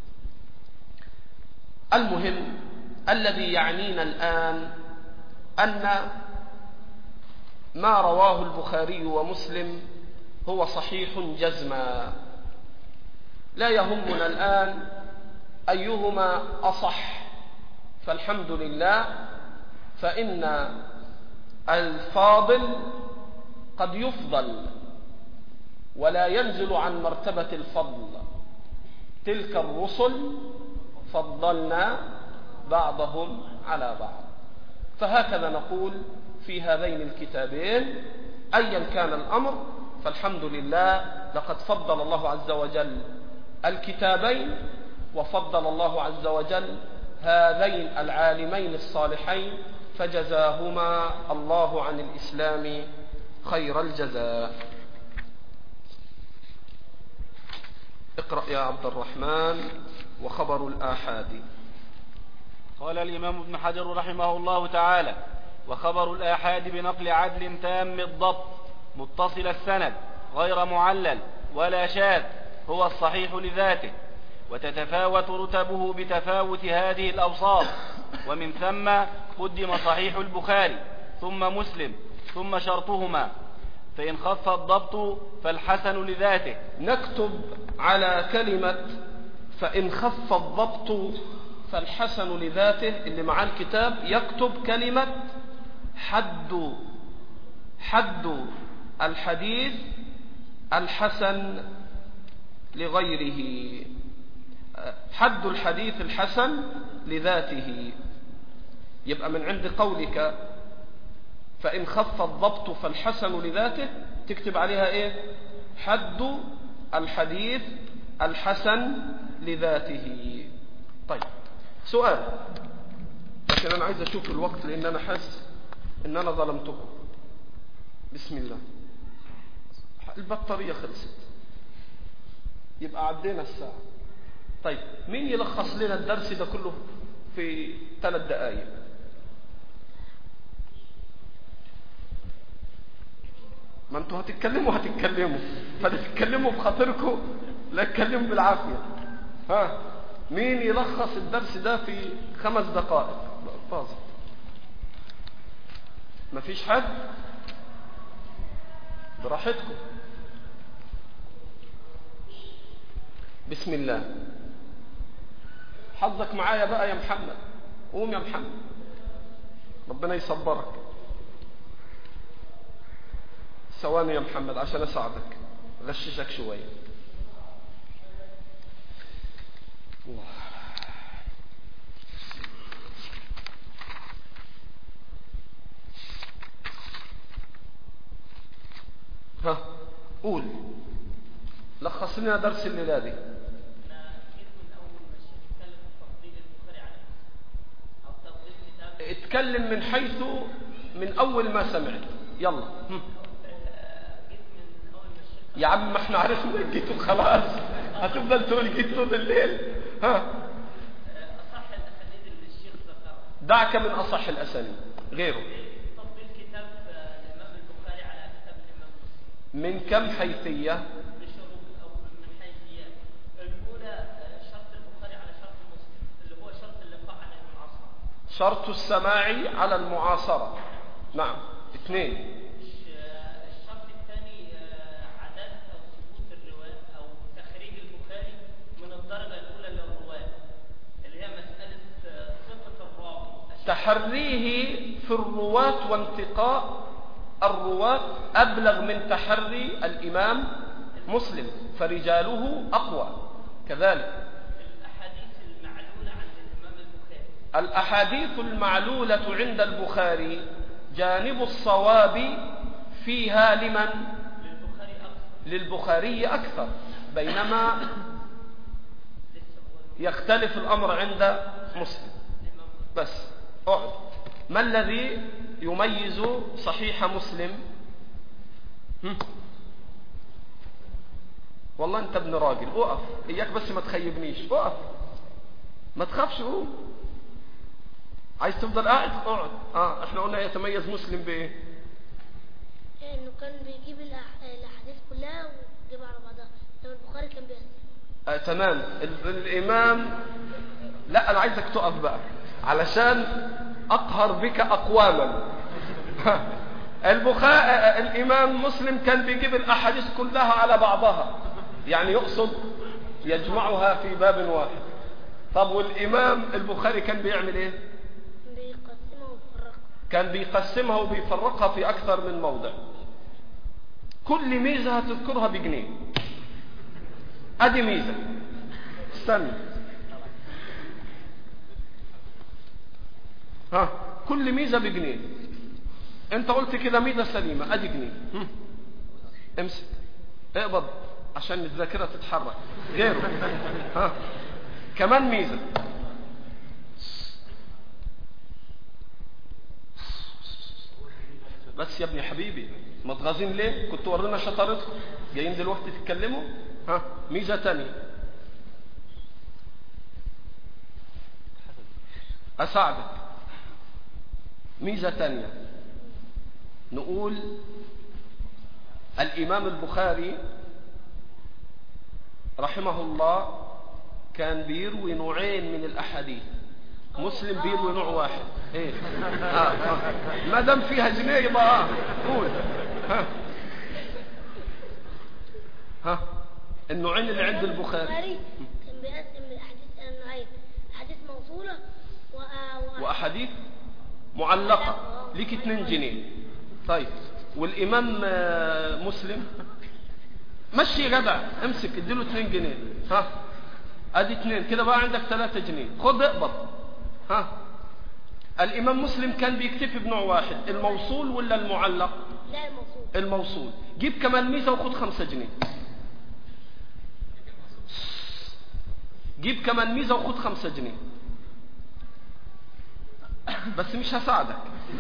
المهم الذي يعنينا الآن أن ما رواه البخاري ومسلم هو صحيح جزما، لا يهمنا الآن أيهما أصح، فالحمد لله، فإن الفاضل قد يفضل ولا ينزل عن مرتبة الفضل. تلك الرسل فضلنا بعضهم على بعض. فهكذا نقول في هذين الكتابين أيا كان الأمر، فالحمد لله لقد فضل الله عز وجل الكتابين، وفضل الله عز وجل هذين العالمين الصالحين، فجزاهما الله عن الإسلام خير الجزاء. اقرأ يا عبد الرحمن. وخبر الآحاد. قال الإمام ابن حجر رحمه الله تعالى: وخبر الآحاد بنقل عدل تام الضبط متصل السند غير معلل ولا شاذ هو الصحيح لذاته، وتتفاوت رتبه بتفاوت هذه الأوصاف، ومن ثم قدم صحيح البخاري ثم مسلم ثم شرطهما، فإن خف الضبط فالحسن لذاته. نكتب على كلمة فإن خف الضبط فالحسن لذاته، اللي معاه الكتاب يكتب كلمة حد الحديث الحسن لغيره، حد الحديث الحسن لذاته. يبقى من عند قولك فإن خف الضبط فالحسن لذاته تكتب عليها ايه؟ حد الحديث الحسن لذاته. طيب، سؤال، لكن انا عايز اشوف الوقت لان انا حاسس ان انا ظلمتكم. بسم الله، البطارية خلصت، يبقى عدينا الساعة. طيب، مين يلخص لنا الدرس ده كله في 3 دقائق؟ ما انتوا هتتكلموا فتتكلموا بخاطركم، لا تتكلموا بالعافية. ها، مين يلخص الدرس ده في 5 دقائق؟ فاضل؟ مفيش حد؟ براحتكم. بسم الله. حظك معايا بقى يا محمد، قوم يا محمد، ربنا يصبرك. ثواني يا محمد عشان اساعدك، غششك شويه. الله. ها، قول، لخص لنا درس الليله دي. اتكلم من حيث من اول ما سمعت. يلا. يا عم ما احنا عرفنا جيتوا خلاص، هتفضل تقول جيت طول الليل. ها، أصح الأسانيد اللي الشيخ ذكرها. دعك من أصح الأسانيد غيره. تفضيل كتاب الإمام البخاري على كتاب الإمام مسلم من كم حيثية؟ بشروط أو من حيثيات. الأولى شرط البخاري على شرط مسلم اللي هو شرط اللقاء على المعاصرة. شرط السماع على المعاصرة. نعم. 2. الشرط الثاني عدالة أو ثبوت الرواة أو تخريج البخاري من الدرجة الأولى للرواة، اللي هي مسألة ثقة الراوي. تحريه في الرواة وانتقاء الرواة أبلغ من تحري الإمام مسلم، فرجاله أقوى. كذلك الأحاديث المعلولة عند الإمام البخاري. الأحاديث المعلولة عند البخاري جانب الصواب فيها لمن؟ للبخاري أكثر، بينما يختلف الأمر عند مسلم. بس اقعد. ما الذي يميز صحيح مسلم؟ والله انت ابن راجل، اقف، اياك بس ما تخيبنيش، اقف، ما تخافش، قوم. عايز تفضل قاعد؟ اقعد. احنا قلنا يتميز مسلم بايه؟ انه كان بيجيب الاحاديث كلها ويجيبها على بعضها، لما البخاري كان بيقسم. تمام. الامام، لا انا عايزك تقف بقى علشان اقهر بك اقواما. الامام مسلم كان بيجيب الاحاديث كلها على بعضها، يعني يقصد يجمعها في باب واحد. طب والامام البخاري كان بيعمل ايه؟ بيقسمها ويفرقها. كان بيقسمها وبيفرقها في اكثر من موضع. كل ميزة هتذكرها بجنيه. ادي ميزة، استنى، كل ميزة بجنيه. انت قلت كده ميزة سليمة، ادي جنيه. امسك، اقبض عشان الذاكرة تتحرك. غيره، كمان ميزة. بس يا ابني حبيبي، ما تغازين ليه؟ كنت ورينا شطارتكم، جايين دلوقتي تتكلموا. ميزة تانية، أساعدك. ميزة تانية، نقول الإمام البخاري رحمه الله كان بيروي نوعين من الأحاديث، مسلم بيروي نوع واحد. ايه؟ ما دام فيها جنيه يبقى قول. النوعين اللي عند البخاري كان بيقسم الاحاديث الى نوعين، احاديث موصوله واحاديث معلقه. ليك 2 جنيه. طيب والامام مسلم مشي يا جدع، امسك اديله 2 جنيه. ادي 2 كده، بقى عندك 3 جنيه. خد اقبض. الامام مسلم كان بيكتفي بنوع واحد، الموصول ولا المعلق؟ لا، الموصول. الموصول. جيب كمان ميزة وخد 5 جنيه. جيب كمان ميزة وخد 5 جنيه. بس مش هساعدك.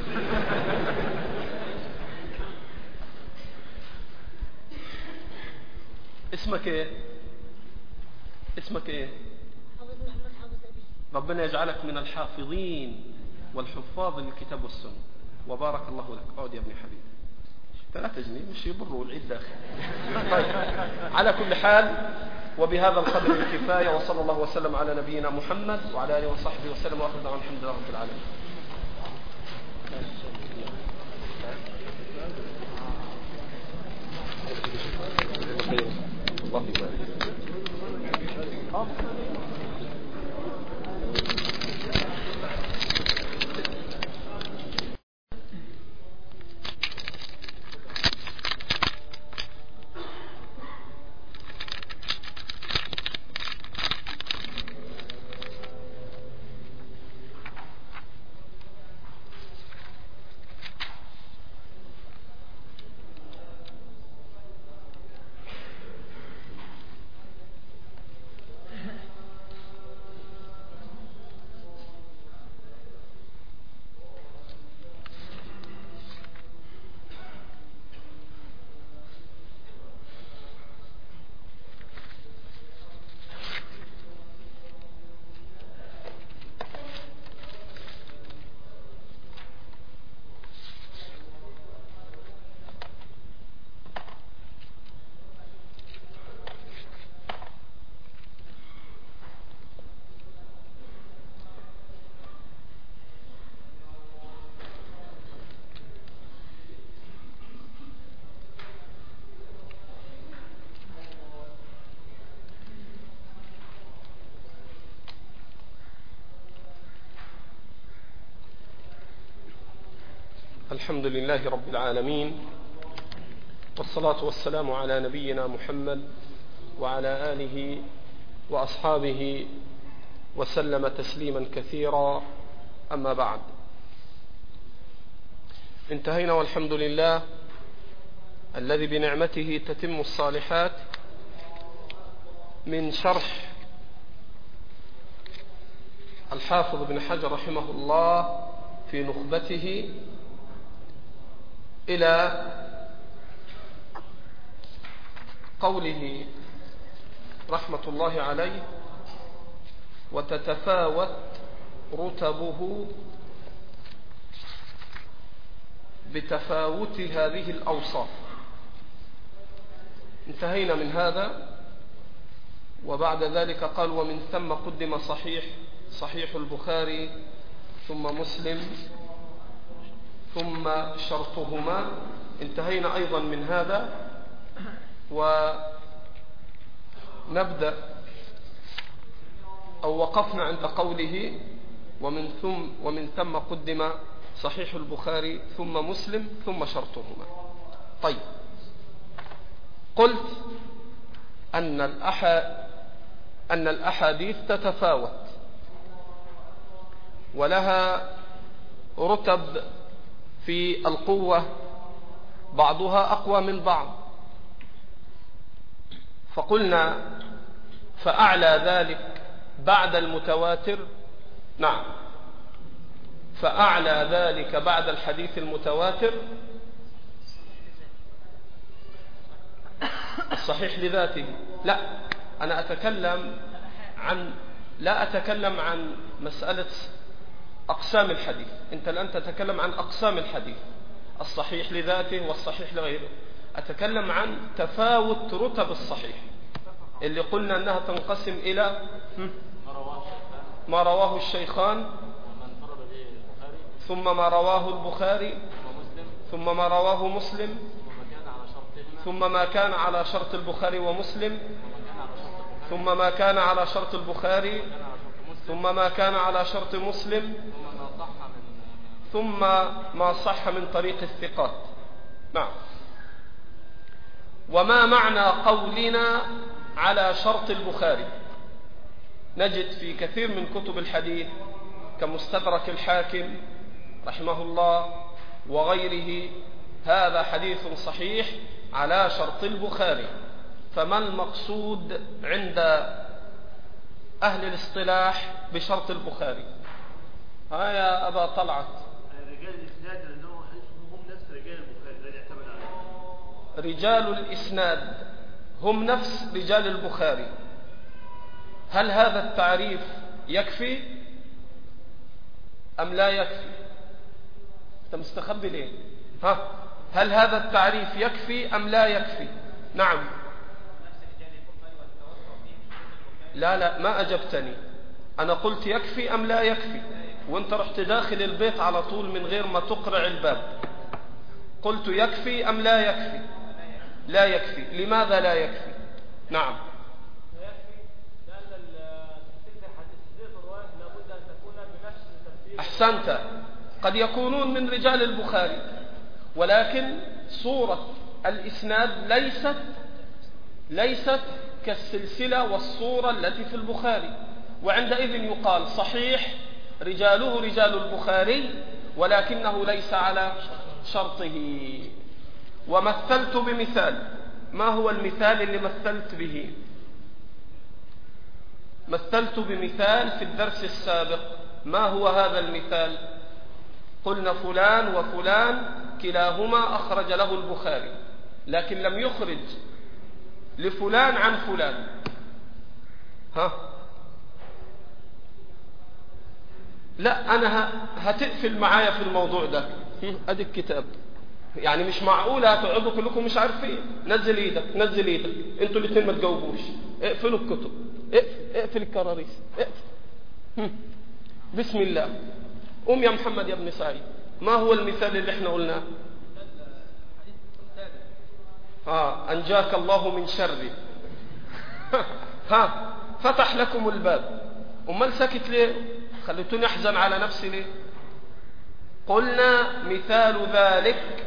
اسمك ايه؟ اسمك ايه؟ حافظ محمد حافظ أبي. ربنا يجعلك من الحافظين والحفاظ للكتاب والسنة، وبارك الله لك. اقعد يا ابني حبيبي. 3 جنيه مش يضروا العيد داخل. طيب، على كل حال، وبهذا القدر الكفاية، وصلى الله وسلم على نبينا محمد وعلى آله وصحبه وسلم، وآخر دعوانا الحمد لله رب العالمين. الله يبارك. الحمد لله رب العالمين، والصلاة والسلام على نبينا محمد وعلى آله وأصحابه وسلم تسليما كثيرا. أما بعد، انتهينا والحمد لله الذي بنعمته تتم الصالحات من شرح الحافظ ابن حجر رحمه الله في نخبته إلى قوله رحمة الله عليه وتتفاوت رتبه بتفاوت هذه الأوصاف. انتهينا من هذا، وبعد ذلك قال ومن ثم قدم صحيح البخاري ثم مسلم ثم شرطهما. انتهينا أيضا من هذا، ونبدأ أو وقفنا عند قوله ومن ثم قدم صحيح البخاري ثم مسلم ثم شرطهما. طيب، قلت أن الأحاديث تتفاوت ولها رتب في القوة، بعضها أقوى من بعض. فقلنا فأعلى ذلك بعد المتواتر، نعم، فأعلى ذلك بعد الحديث المتواتر الصحيح لذاته. لا، أنا لا أتكلم عن مسألة أقسام الحديث. أنت الآن تتكلم عن أقسام الحديث، الصحيح لذاته والصحيح لغيره. أتكلم عن تفاوت رتب الصحيح اللي قلنا أنها تنقسم إلى ما رواه الشيخان، ثم ما رواه البخاري، ثم ما رواه مسلم، ثم ما كان على شرط البخاري ومسلم، ثم ما كان على شرط البخاري، ثم ما كان على شرط مسلم، ثم ما صح من طريق الثقات. نعم. وما معنى قولنا على شرط البخاري؟ نجد في كثير من كتب الحديث كمستدرك الحاكم رحمه الله وغيره هذا حديث صحيح على شرط البخاري. فما المقصود عند أهل الاصطلاح بشرط البخاري؟ يا أبا طلعت. رجال الإسناد لأنهم هم نفس رجال البخاري الذي اعتمد عليه. رجال الإسناد هم نفس رجال البخاري. هل هذا التعريف يكفي أم لا يكفي؟ أنت مستخبي ليه؟ هل هذا التعريف يكفي أم لا يكفي؟ نعم. لا ما أجبتني. أنا قلت يكفي أم لا يكفي، وانت رحت داخل البيت على طول من غير ما تقرع الباب. قلت يكفي أم لا يكفي؟ لا يكفي. لماذا لا يكفي؟ نعم. أحسنت. قد يكونون من رجال البخاري، ولكن صورة الإسناد ليست كالسلسلة والصورة التي في البخاري، وعندئذ يقال صحيح رجاله رجال البخاري ولكنه ليس على شرطه. ومثلت بمثال. ما هو المثال اللي مثلت به؟ مثلت بمثال في الدرس السابق. ما هو هذا المثال؟ قلنا فلان وفلان كلاهما أخرج له البخاري، لكن لم يخرج لفلان عن فلان. لا، أنا هتقفل معايا في الموضوع ده. أدي الكتاب. يعني مش معقولة هتقعدوا كلكم مش عارفين. نزل ايدك نزل ايدك، انتوا الاثنين ما تجاوبوش. اقفلوا الكتب، اقفل الكراريس، اقفل. بسم الله. قوم يا محمد يا ابن سعيد. ما هو المثال اللي احنا قلناه؟ أنجاك الله من شره. فتح لكم الباب. أمال سكت ليه؟ خليتوني أحزن على نفسي ليه؟ قلنا مثال ذلك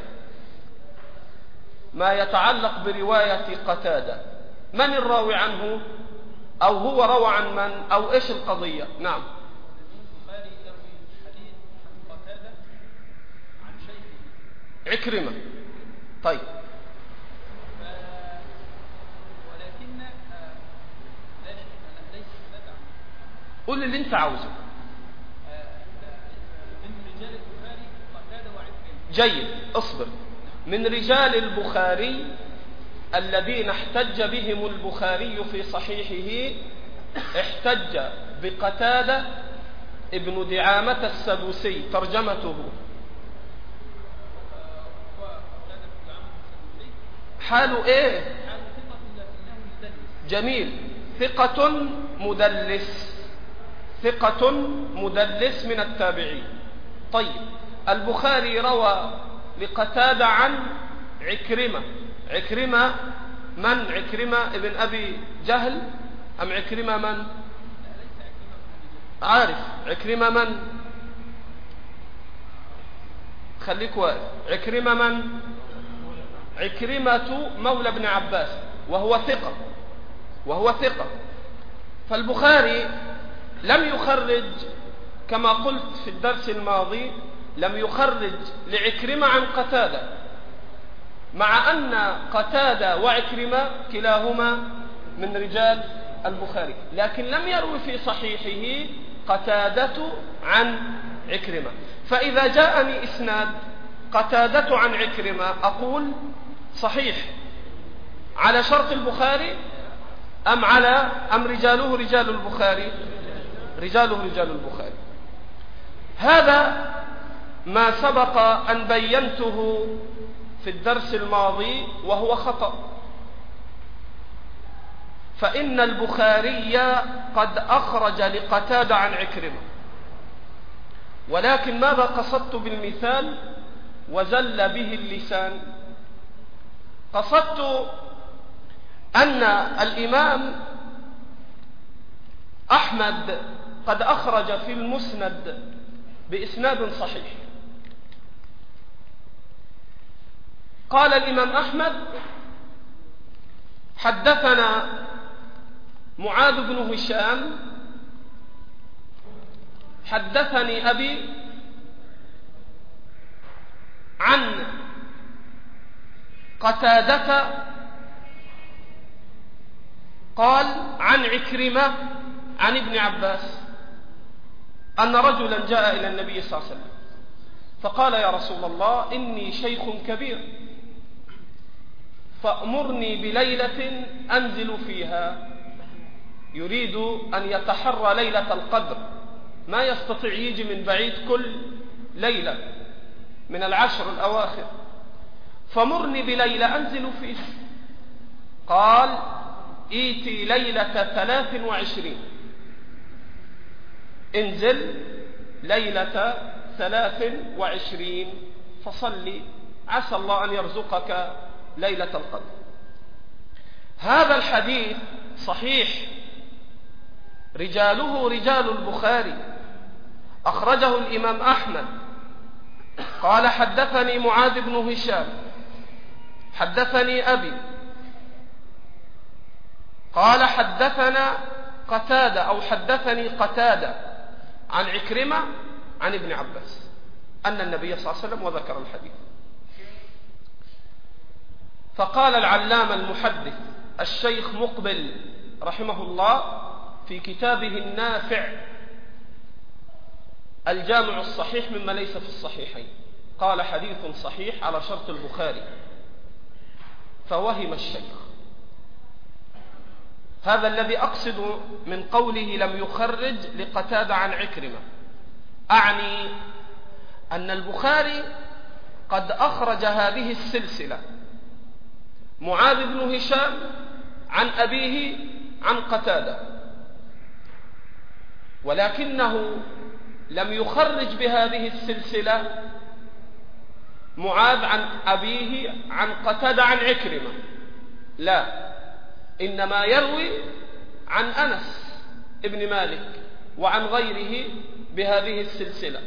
ما يتعلق برواية قتادة. من الراوي عنه؟ أو هو روى عن من؟ أو إيش القضية؟ نعم. البخاري يروي حديث عن قتادة عن شيخه عكرمة. طيب. ولكن ليس ندع. قل اللي انت عاوزه. من رجال البخاري قتادة وعكرمة. جيد، اصبر. من رجال البخاري الذين احتج بهم البخاري في صحيحه احتج بقتادة ابن دعامة السدوسي. ترجمته: حاله ايه؟ جميل. ثقة مدلس، ثقة مدلس من التابعين. طيب، البخاري روى لقتادة عن عكرمة. عكرمة من؟ عكرمة ابن أبي جهل أم عكرمة من؟ عارف عكرمة من؟ خليك واقف. عكرمة من؟ عكرمة مولى ابن عباس، وهو ثقة، وهو ثقة. فالبخاري لم يخرج كما قلت في الدرس الماضي، لم يخرج لعكرمة عن قتادة، مع أن قتادة وعكرمة كلاهما من رجال البخاري، لكن لم يروي في صحيحه قتادة عن عكرمة. فإذا جاءني إسناد قتادة عن عكرمة أقول صحيح على شرط البخاري أم رجاله رجال البخاري؟ رجاله رجال البخاري. هذا ما سبق أن بينته في الدرس الماضي وهو خطأ، فإن البخاري قد أخرج لقتادة عن عكرمة، ولكن ماذا قصدت بالمثال وزل به اللسان؟ قصدت أن الإمام أحمد قد أخرج في المسند بإسناد صحيح. قال الإمام أحمد: حدثنا معاذ بن هشام حدثني أبي عن قتادة قال عن عكرمة عن ابن عباس أن رجلا جاء إلى النبي صلى الله عليه وسلم فقال: يا رسول الله، إني شيخ كبير، فأمرني بليلة أنزل فيها. يريد أن يتحرى ليلة القدر، ما يستطيع يجي من بعيد كل ليلة من العشر الأواخر، فمرني بليلة أنزل فيها. قال: إيتي ليلة 23، انزل ليلة 23 فصلي، عسى الله أن يرزقك ليلة القدر. هذا الحديث صحيح، رجاله رجال البخاري، أخرجه الإمام أحمد. قال: حدثني معاذ بن هشام حدثني أبي قال: حدثنا قتادة أو حدثني قتادة عن عكرمة عن ابن عباس أن النبي صلى الله عليه وسلم، وذكر الحديث. فقال العلامة المحدث الشيخ مقبل رحمه الله في كتابه النافع الجامع الصحيح مما ليس في الصحيحين، قال: حديث صحيح على شرط البخاري. فوهم الشيخ. هذا الذي أقصد من قوله لم يخرج لقتادة عن عكرمة، أعني أن البخاري قد أخرج هذه السلسلة: معاذ بن هشام عن أبيه عن قتادة، ولكنه لم يخرج بهذه السلسلة معاذ عن أبيه عن قتادة عن عكرمة، لا، إنما يروي عن أنس ابن مالك وعن غيره بهذه السلسلة.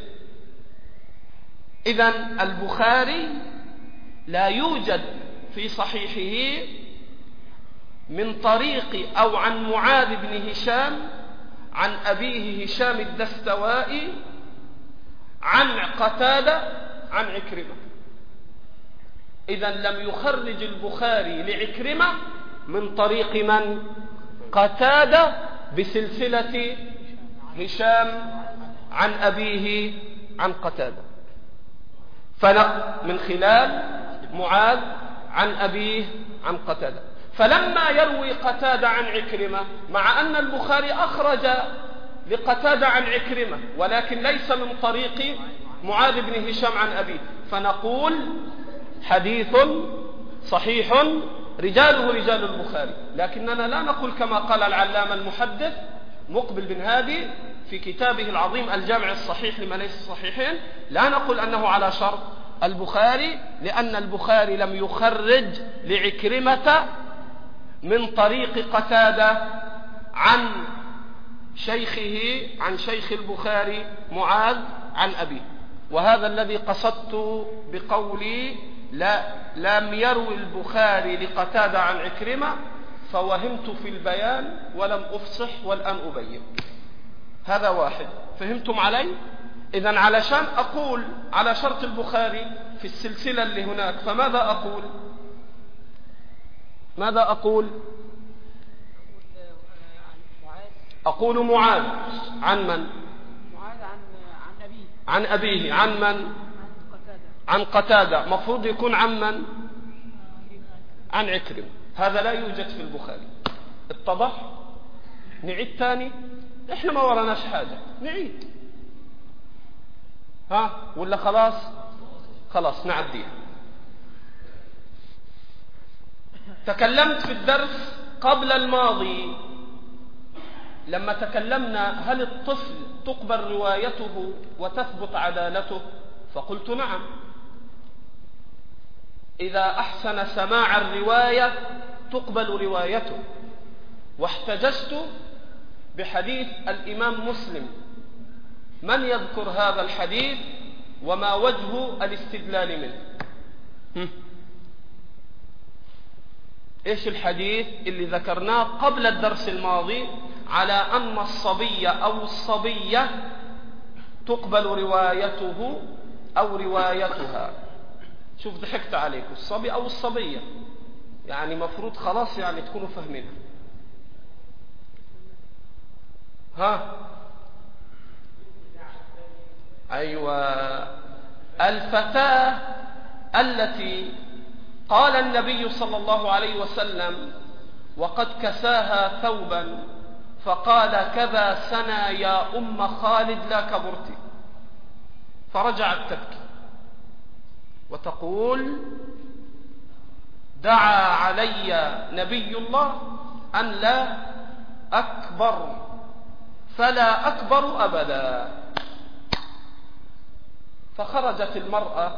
إذن البخاري لا يوجد في صحيحه من طريق أو عن معاذ بن هشام عن أبيه هشام الدستوائي عن قتادة عن عكرمة. إذن لم يخرج البخاري لعكرمة من طريق من؟ قتادة بسلسلة هشام عن أبيه عن قتادة، من خلال معاذ عن أبيه عن قتادة. فلما يروي قتادة عن عكرمة، مع أن البخاري أخرج لقتادة عن عكرمة ولكن ليس من طريق معاذ بن هشام عن أبيه، فنقول حديث صحيح رجاله رجال البخاري. لكننا لا نقول كما قال العلامة المحدث مقبل بن هادي في كتابه العظيم الجامع الصحيح لما ليس صحيحين، لا نقول أنه على شرط البخاري، لأن البخاري لم يخرج لعكرمة من طريق قتادة عن شيخه، عن شيخ البخاري معاذ عن أبيه. وهذا الذي قصدت بقولي لم يروي البخاري لقتادة عن عكرمة، فوهمت في البيان ولم أفصح والآن أبين. هذا واحد. فهمتم علي؟ إذن علشان أقول على شرط البخاري في السلسلة اللي هناك، فماذا أقول؟ ماذا أقول؟ أقول معاذ عن من؟ معاذ عن أبيه. عن أبيه. عن من؟ عن قتادة. مفروض يكون عن من؟ عن عكرمة. هذا لا يوجد في البخاري. اتضح؟ نعيد تاني؟ احنا ما ورناش حاجة، نعيد. ها ولا خلاص؟ خلاص نعديها. تكلمت في الدرس قبل الماضي لما تكلمنا هل الطفل تقبل روايته وتثبت عدالته، فقلت نعم، إذا أحسن سماع الرواية تقبل روايته. واحتججت بحديث الإمام مسلم. من يذكر هذا الحديث وما وجه الاستدلال منه؟ إيش الحديث اللي ذكرناه قبل الدرس الماضي على أن الصبي أو الصبية تقبل روايته أو روايتها؟ شوف ضحكت عليكم، الصبي أو الصبية، يعني مفروض خلاص يعني تكونوا فاهمينها. ها أيوة، الفتاة التي قال النبي صلى الله عليه وسلم وقد كساها ثوبا فقال كذا سنة يا أم خالد لا كبرت، فرجعت تبكي وتقول دعا علي نبي الله أن لا أكبر فلا أكبر أبدا. فخرجت المرأة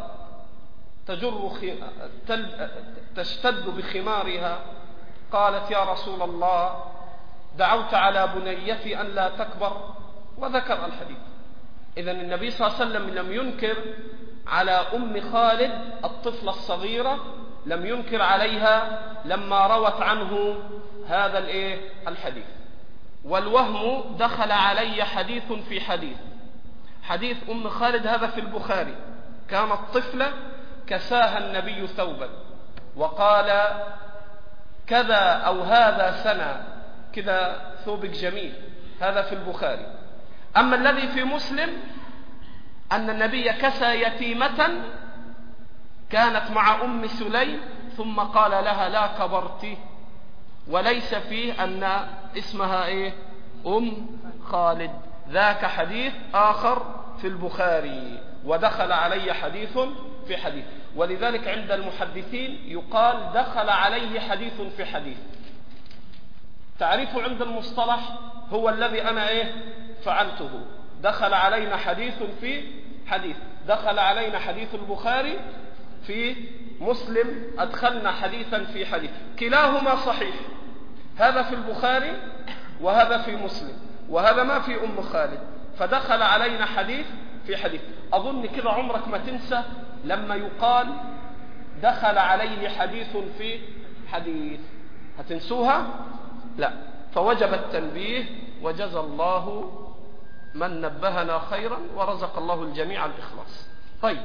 تشتد بخمارها، قالت يا رسول الله دعوت على بنيتي أن لا تكبر، وذكر الحديث. إذن النبي صلى الله عليه وسلم لم ينكر على أم خالد الطفلة الصغيرة، لم ينكر عليها لما روت عنه هذا الحديث. والوهم دخل علي حديث في حديث. حديث أم خالد هذا في البخاري، كانت طفلة كساها النبي ثوبا وقال كذا أو هذا سنة كذا ثوبك جميل، هذا في البخاري. أما الذي في مسلم أن النبي كسى يتيمة كانت مع أم سليم ثم قال لها لا كبرت، وليس فيه أن اسمها أم خالد. ذاك حديث آخر في البخاري، ودخل علي حديث في حديث. ولذلك عند المحدثين يقال دخل عليه حديث في حديث. تعريفه عند المصطلح هو الذي أنا فعلته. دخل علينا حديث في حديث، دخل علينا حديث البخاري في مسلم، أدخلنا حديثا في حديث، كلاهما صحيح. هذا في البخاري وهذا في مسلم، وهذا ما في أم خالد، فدخل علينا حديث في حديث. أظن كذا عمرك ما تنسى لما يقال دخل عليه حديث في حديث، هتنسوها؟ لا. فوجب التنبيه، وجزى الله من نبهنا خيرا، ورزق الله الجميع الإخلاص. طيب،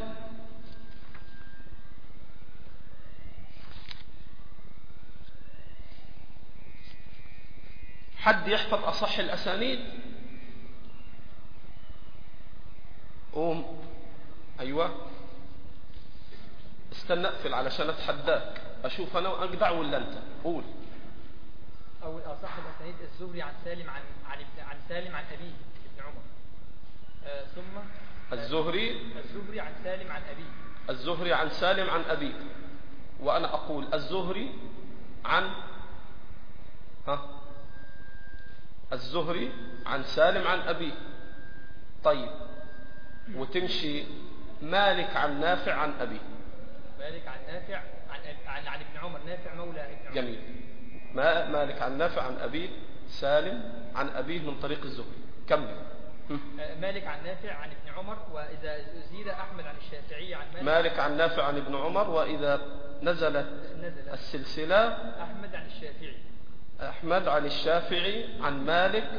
حد يحفظ أصح الأسانيد؟ قوم. أيوة، استنى أقفل علشان أتحداك. أشوف أنا أجدع ولا أنت؟ قول. أو الأصح الأسانيد الزهري عن سالم عن سالم عن أبيه ابن عمر. ثم الزهري عن سالم عن أبيه. الزهري عن سالم عن أبيه. وأنا أقول الزهري عن الزهري عن سالم عن أبيه. طيب، وتمشي مالك عن نافع عن أبيه. مالك عن نافع عن ابن عمر، نافع مولى ابن عمر. جميل. مالك عن نافع عن أبيه، سالم عن أبيه من طريق الزهري. كمل. مالك عن نافع عن ابن عمر، وإذا زيد أحمد عن الشافعي عن مالك عن نافع عن ابن عمر، وإذا نزلت السلسلة أحمد عن الشافعي عن مالك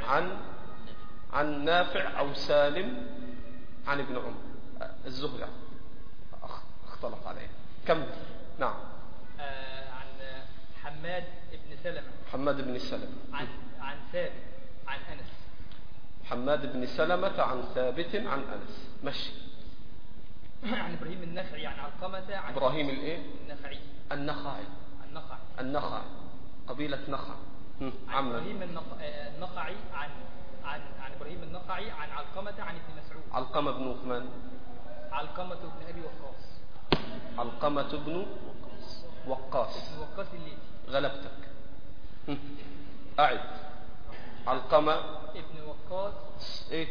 عن نافع أو سالم عن ابن عمر. الزهري اختلط عليه. كمل. نعم. عن حماد بن سلمة عن ثابت عن أنس. حماد بن سلمة عن ثابت عن أنس. مشي. عن إبراهيم النخعي عن علقمة عن إبراهيم الإيه؟ النخعي. قبيلة نخع. عن إبراهيم النخعي عن إبراهيم النخعي عن علقمة عن ابن مسعود. علقمة بن من؟ علقمة بن أبي وقاص. علقمة بن وقاص. ابن وقاص الليثي. غلبتك. أعد. علقمة ابن وقاص. إيه؟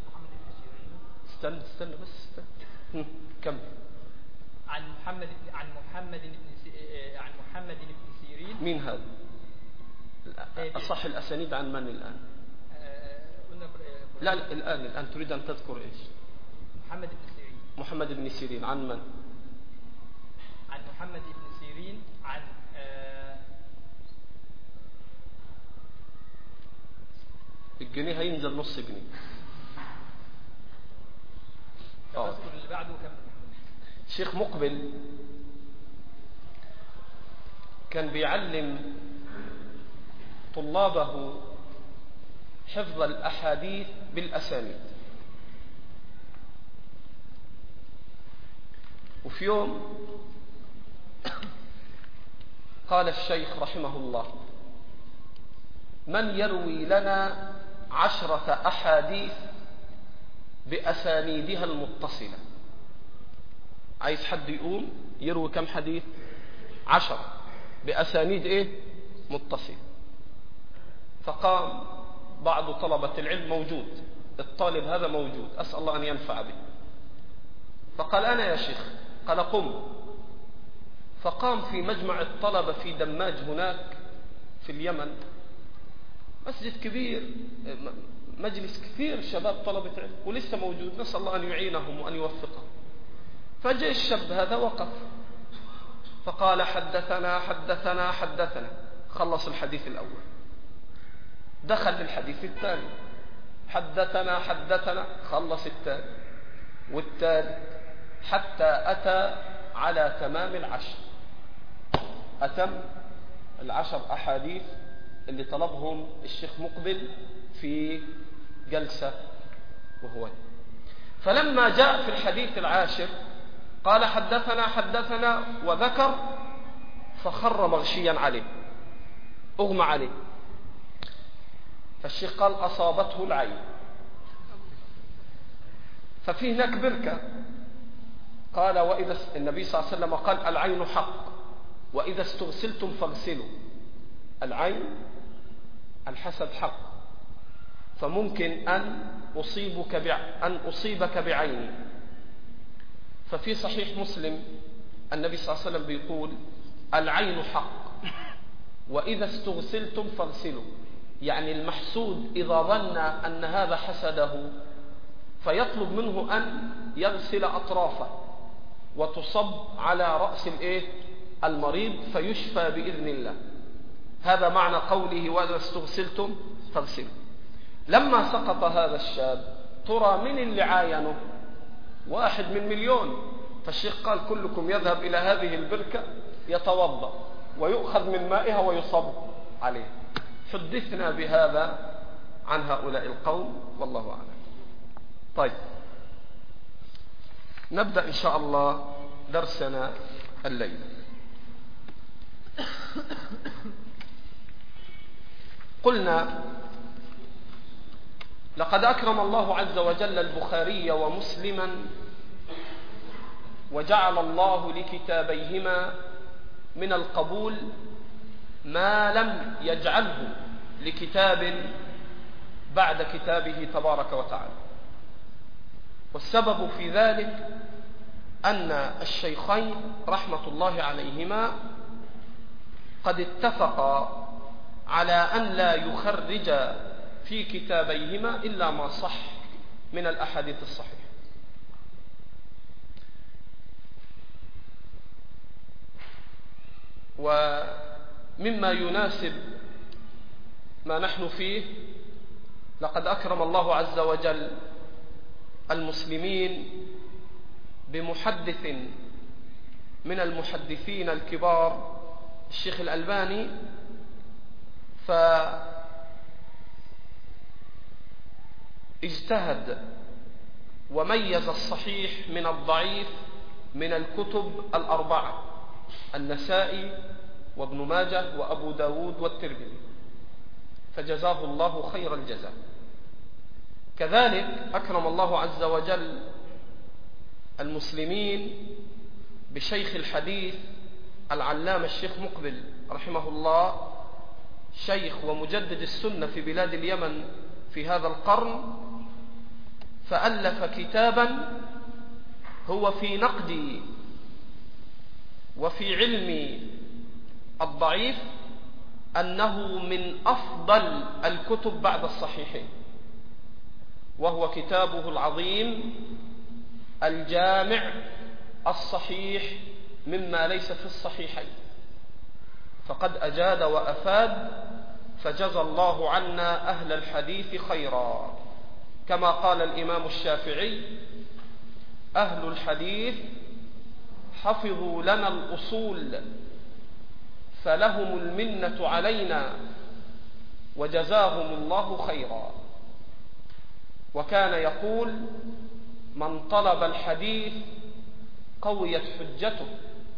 استنى بس. كمل. عن محمد بن سيرين. مين هذا؟ أصح الأسانيد عن من الآن؟ لا الآن تريد أن تذكر إيش؟ محمد بن سيرين عن من؟ عن محمد بن سيرين عن الجنيه هينزل نص جنيه. تذكر اللي بعده وكمل. شيخ مقبل كان بيعلم طلابه حفظ الأحاديث بالأسانيد. وفي يوم قال الشيخ رحمه الله: من يروي لنا 10 أحاديث بأسانيدها المتصلة؟ عايز حد يقوم يروي كم حديث؟ 10 بأسانيد إيه؟ متصلة. فقام بعض طلبة العلم، موجود الطالب هذا موجود، أسأل الله أن ينفع به، فقال: أنا يا شيخ. قال: قم. فقام في مجمع الطلبة في دماج هناك في اليمن، مسجد كبير، مجلس كثير شباب طلبة علم ولسه موجود، نسأل الله أن يعينهم وأن يوفقهم. فجاء الشاب هذا وقف فقال: حدثنا حدثنا حدثنا. خلص الحديث الأول، دخل للحديث الثاني، حدثنا حدثنا، خلص الثاني والثالث، حتى أتى على تمام 10. أتم 10 أحاديث اللي طلبهم الشيخ مقبل في جلسة وهو. فلما جاء في الحديث 10 قال: حدثنا حدثنا، وذكر، فخر مغشيا عليه، أغمى عليه. فالشيخ قال: أصابته العين. ففي هناك بركة، قال: وإذا النبي صلى الله عليه وسلم قال: العين حق، وإذا استغسلتم فاغسلوا. العين، الحسد حق، فممكن أن أصيبك بعيني. ففي صحيح مسلم النبي صلى الله عليه وسلم بيقول: العين حق، وإذا استغسلتم فاغسلوا. يعني المحسود إذا ظن أن هذا حسده فيطلب منه أن يغسل أطرافه وتصب على رأس المريض فيشفى بإذن الله. هذا معنى قوله: وإذا استغسلتم فاغسلوا. لما سقط هذا الشاب، ترى من اللي عاينه؟ 1 من مليون. فالشيخ قال: كلكم يذهب إلى هذه البركة يتوضأ ويؤخذ من مائها ويصب عليه. حدثنا بهذا عن هؤلاء القوم، والله أعلم. طيب، نبدأ إن شاء الله درسنا الليلة. قلنا لقد أكرم الله عز وجل البخاري ومسلما وجعل الله لكتابيهما من القبول ما لم يجعله لكتاب بعد كتابه تبارك وتعالى. والسبب في ذلك أن الشيخين رحمة الله عليهما قد اتفقا على أن لا يخرج في كتابيهما إلا ما صح من الأحاديث الصحيحة. ومما يناسب ما نحن فيه لقد أكرم الله عز وجل المسلمين بمحدث من المحدثين الكبار الشيخ الألباني، فاجتهد وميز الصحيح من الضعيف من الكتب الأربعة: النسائي وابن ماجه وأبو داود والترمذي، فجزاه الله خير الجزاء. كذلك أكرم الله عز وجل المسلمين بشيخ الحديث العلامة الشيخ مقبل رحمه الله، شيخ ومجدد السنة في بلاد اليمن في هذا القرن، فألف كتابا هو في نقد وفي علم الضعيف أنه من أفضل الكتب بعد الصحيحين، وهو كتابه العظيم الجامع الصحيح مما ليس في الصحيحين، فقد أجاد وأفاد، فجزى الله عنا أهل الحديث خيرا، كما قال الإمام الشافعي: أهل الحديث حفظوا لنا الأصول فلهم المنة علينا وجزاهم الله خيرا. وكان يقول: من طلب الحديث قويت حجته.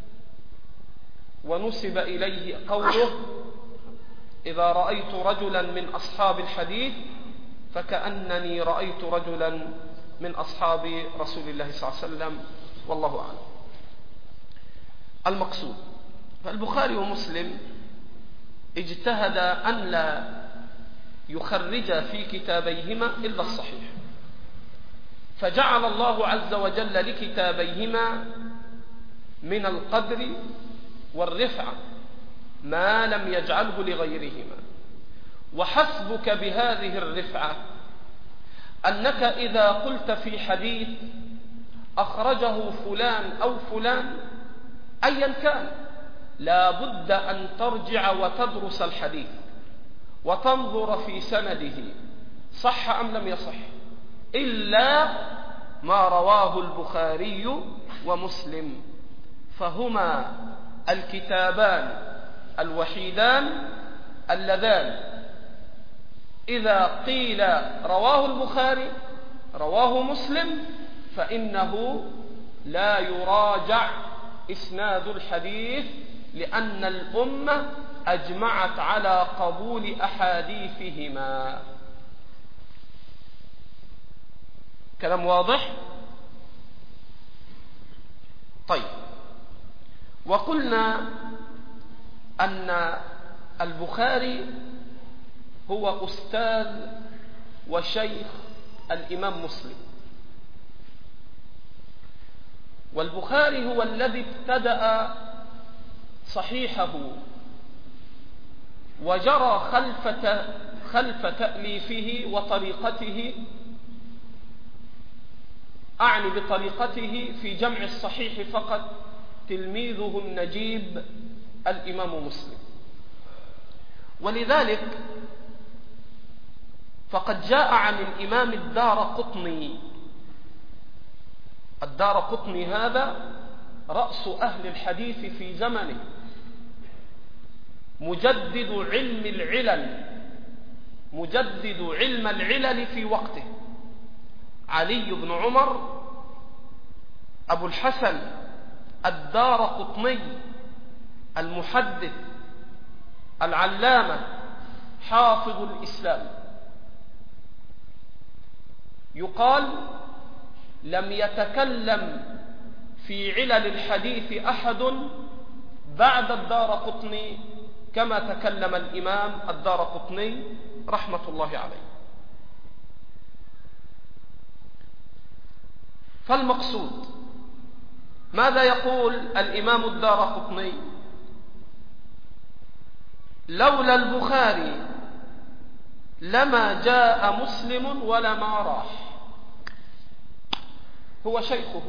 ونسب إليه قوله: إذا رأيت رجلا من أصحاب الحديث فكأنني رأيت رجلا من أصحاب رسول الله صلى الله عليه وسلم، والله أعلم. المقصود فالبخاري ومسلم اجتهد أن لا يخرج في كتابيهما إلا الصحيح، فجعل الله عز وجل لكتابيهما من القدر والرفعة ما لم يجعله لغيرهما. وحسبك بهذه الرفعة أنك إذا قلت في حديث أخرجه فلان أو فلان أيا كان، لا بد أن ترجع وتدرس الحديث وتنظر في سنده صح أم لم يصح، إلا ما رواه البخاري ومسلم، فهما الكتابان الوحيدان اللذان إذا قيل رواه البخاري رواه مسلم فإنه لا يراجع إسناد الحديث، لأن الأمة أجمعت على قبول أحاديثهما. كلام واضح؟ طيب، وقلنا أن البخاري هو أستاذ وشيخ الإمام مسلم، والبخاري هو الذي ابتدأ صحيحه وجرى خلف تأليفه وطريقته، أعني بطريقته في جمع الصحيح فقط تلميذه النجيب الإمام مسلم. ولذلك فقد جاء عن الإمام الدارقطني هذا رأس أهل الحديث في زمنه، مجدد علم العلل في وقته، علي بن عمر أبو الحسن الدارقطني المحدث العلامة حافظ الإسلام يقال لم يتكلم في علل الحديث أحد بعد الدارقطني كما تكلم الإمام الدارقطني رحمة الله عليه. فالمقصود ماذا يقول الإمام الدارقطني؟ لولا البخاري لما جاء مسلم ولما راح. هو شيخه،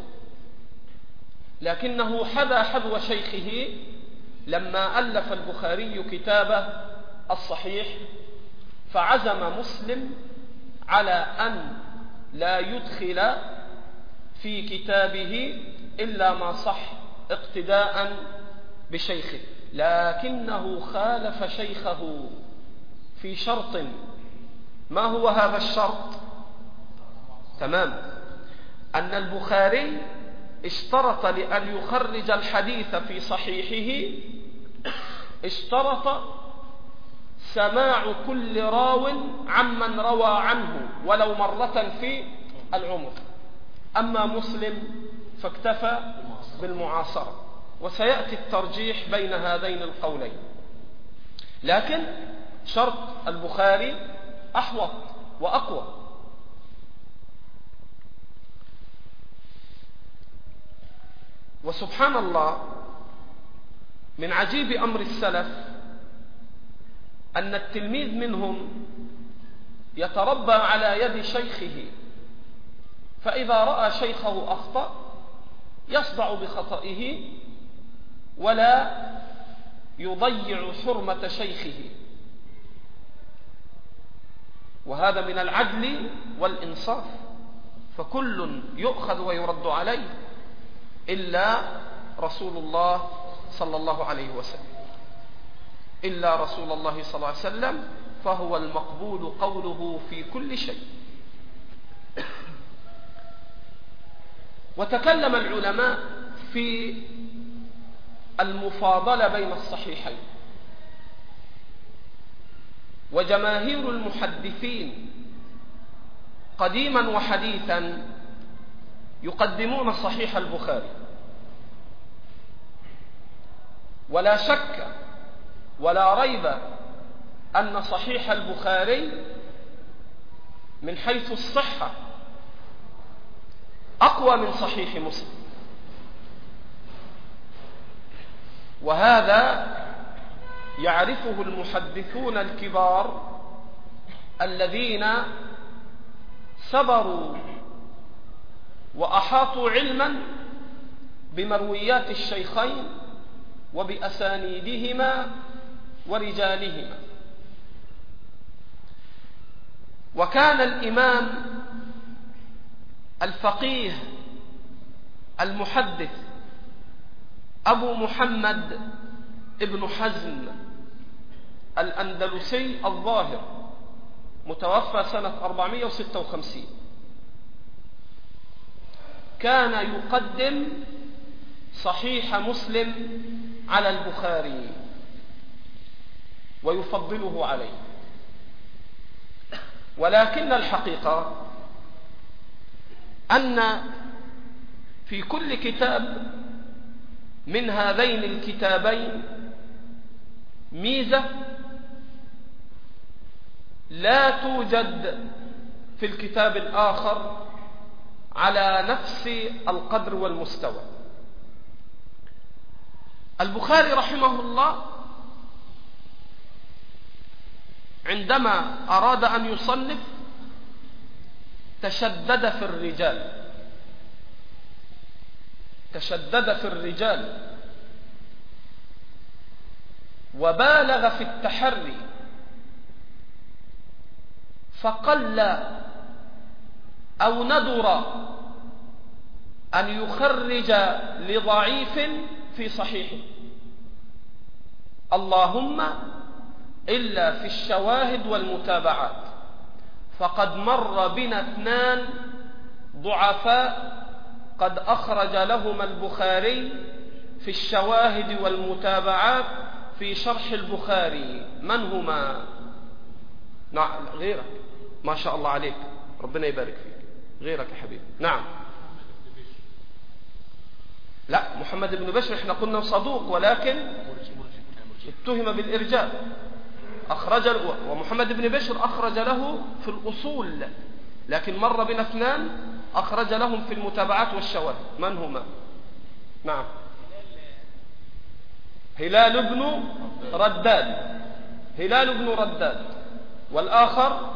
لكنه حذا حذو شيخه لما ألف البخاري كتابه الصحيح، فعزم مسلم على أن لا يدخل في كتابه إلا ما صح اقتداء بشيخه، لكنه خالف شيخه في شرط. ما هو هذا الشرط؟ تمام، أن البخاري اشترط لأن يخرج الحديث في صحيحه، اشترط سماع كل راو عمن روى عنه ولو مرة في العمر. أما مسلم فاكتفى بالمعاصرة، وسيأتي الترجيح بين هذين القولين، لكن شرط البخاري أحوط وأقوى. وسبحان الله، من عجيب أمر السلف أن التلميذ منهم يتربى على يد شيخه، فإذا رأى شيخه أخطأ يصدع بخطئه ولا يضيع حرمة شيخه، وهذا من العدل والإنصاف، فكل يؤخذ ويرد عليه إلا رسول الله صلى الله عليه وسلم، إلا رسول الله صلى الله عليه وسلم، فهو المقبول قوله في كل شيء. وتكلم العلماء في المفاضلة بين الصحيحين، وجماهير المحدثين قديما وحديثا يقدمون صحيح البخاري، ولا شك ولا ريب أن صحيح البخاري من حيث الصحة أقوى من صحيح مسلم، وهذا يعرفه المحدثون الكبار الذين سبروا وأحاطوا علما بمرويات الشيخين وبأسانيدهما ورجالهما. وكان الإمام الفقيه المحدث أبو محمد ابن حزم الأندلسي الظاهر، متوفى سنة 456، كان يقدم صحيح مسلم على البخاري ويفضله عليه. ولكن الحقيقة أن في كل كتاب من هذين الكتابين ميزة لا توجد في الكتاب الآخر على نفس القدر والمستوى. البخاري رحمه الله عندما أراد أن يصنف تشدد في الرجال وبالغ في التحري، فقل أو ندر أن يخرج لضعيف في صحيحه، اللهم إلا في الشواهد والمتابعات، فقد مر بنا 2 ضعفاء قد أخرج لهما البخاري في الشواهد والمتابعات في شرح البخاري من هما؟ نعم غيرك، ما شاء الله عليك، ربنا يبارك فيك، غيرك يا حبيبي. نعم. لا، محمد بن بشر احنا قلنا صدوق ولكن اتهم بالإرجاء، ومحمد بن بشر أخرج له في الأصول، لكن مر بنا اثنان أخرج لهم في المتابعات والشواهد. من هما؟ نعم. هلال بن رداد، هلال بن رداد، والآخر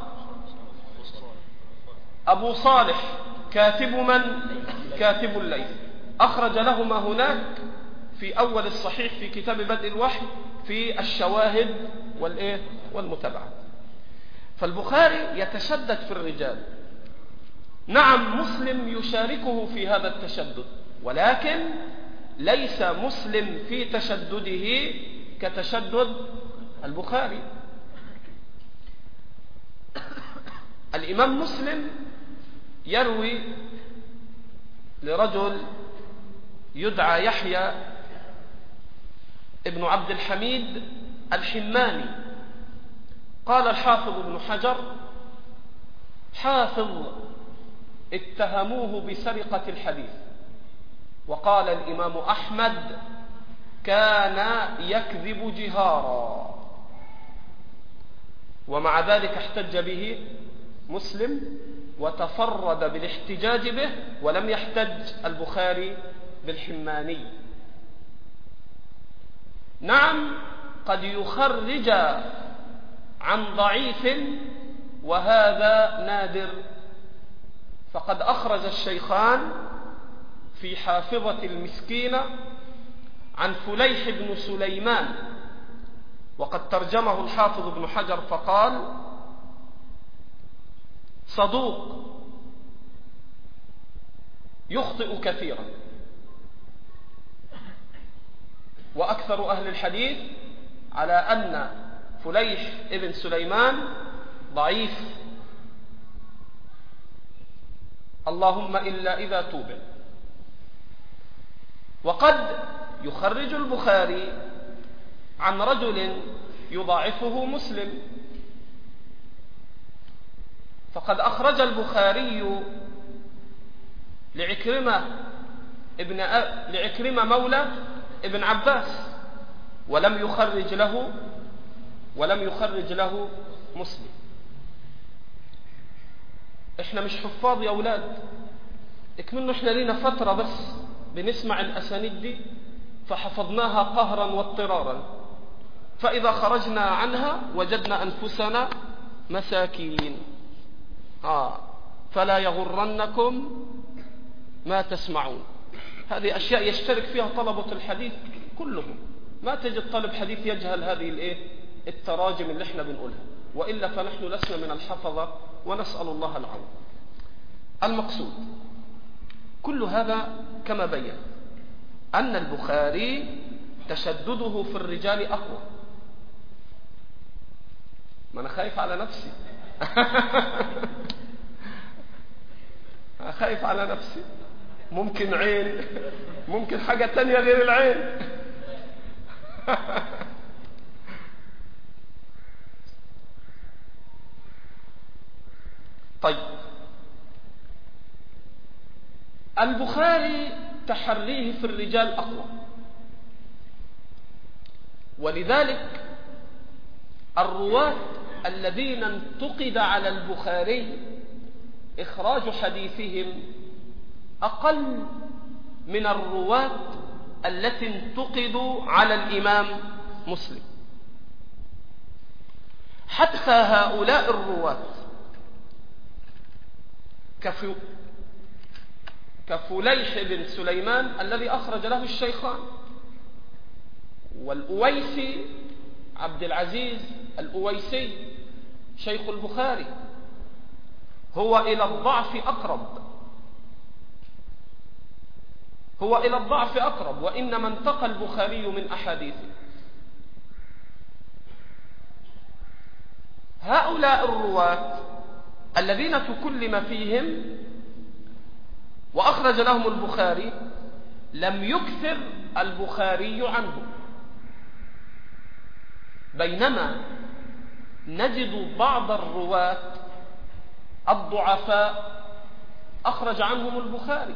أبو صالح كاتب من؟ كاتب الليل. أخرج لهما هناك في أول الصحيح في كتاب بدء الوحي في الشواهد والمتابعات. فالبخاري يتشدد في الرجال. نعم مسلم يشاركه في هذا التشدد، ولكن ليس مسلم في تشدده كتشدد البخاري. الإمام مسلم يروي لرجل يدعى يحيى ابن عبد الحميد الحماني. قال الحافظ ابن حجر: حافظ اتهموه بسرقة الحديث. وقال الإمام أحمد: كان يكذب جهارا. ومع ذلك احتج به مسلم وتفرد بالاحتجاج به، ولم يحتج البخاري بالحماني. نعم قد يخرج عن ضعيف وهذا نادر، فقد أخرج الشيخان في حافظة المسكينة عن فليح بن سليمان، وقد ترجمه الحافظ ابن حجر فقال: صدوق يخطئ كثيرا. وأكثر أهل الحديث على أن فليح ابن سليمان ضعيف، اللهم إلا إذا توبع. وقد يخرج البخاري عن رجل يضاعفه مسلم، فقد أخرج البخاري لعكرمة مولى ابن عباس، ولم يخرج له مسلم. احنا مش حفاظ يا أولاد، اكملنا احنا لينا فترة بس بنسمع الأسانيد دي فحفظناها قهرا واضطرارا، فإذا خرجنا عنها وجدنا أنفسنا مساكين. فلا يغرنكم ما تسمعون. هذه أشياء يشترك فيها طلبة الحديث كلهم، ما تجد طالب حديث يجهل هذه التراجم اللي احنا بنقولها، وإلا فنحن لسنا من الحفظة ونسأل الله العون. المقصود كل هذا كما بين أن البخاري تشدده في الرجال أقوى. ما أنا خايف على نفسي خايف على نفسي، ممكن عين، ممكن حاجة تانية غير العين طيب، البخاري تحريه في الرجال أقوى، ولذلك الرواة الذين انتقد على البخاري إخراج حديثهم أقل من الرواة التي انتقدوا على الإمام مسلم. حتى هؤلاء الرواة كفليح بن سليمان الذي أخرج له الشيخان، والأويسي عبد العزيز الأويسي شيخ البخاري، هو إلى الضعف أقرب، وإنما انتقى البخاري من أحاديثه. هؤلاء الرواة الذين تكلم فيهم وأخرج لهم البخاري لم يكثر البخاري عنهم، بينما نجد بعض الرواة الضعفاء أخرج عنهم البخاري،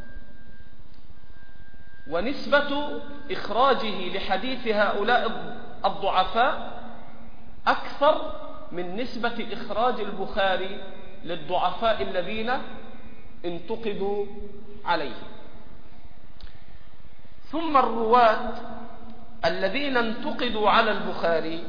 ونسبة إخراجه لحديث هؤلاء الضعفاء أكثر من نسبة إخراج البخاري للضعفاء الذين انتقدوا عليه. ثم الرواة الذين انتقدوا على البخاري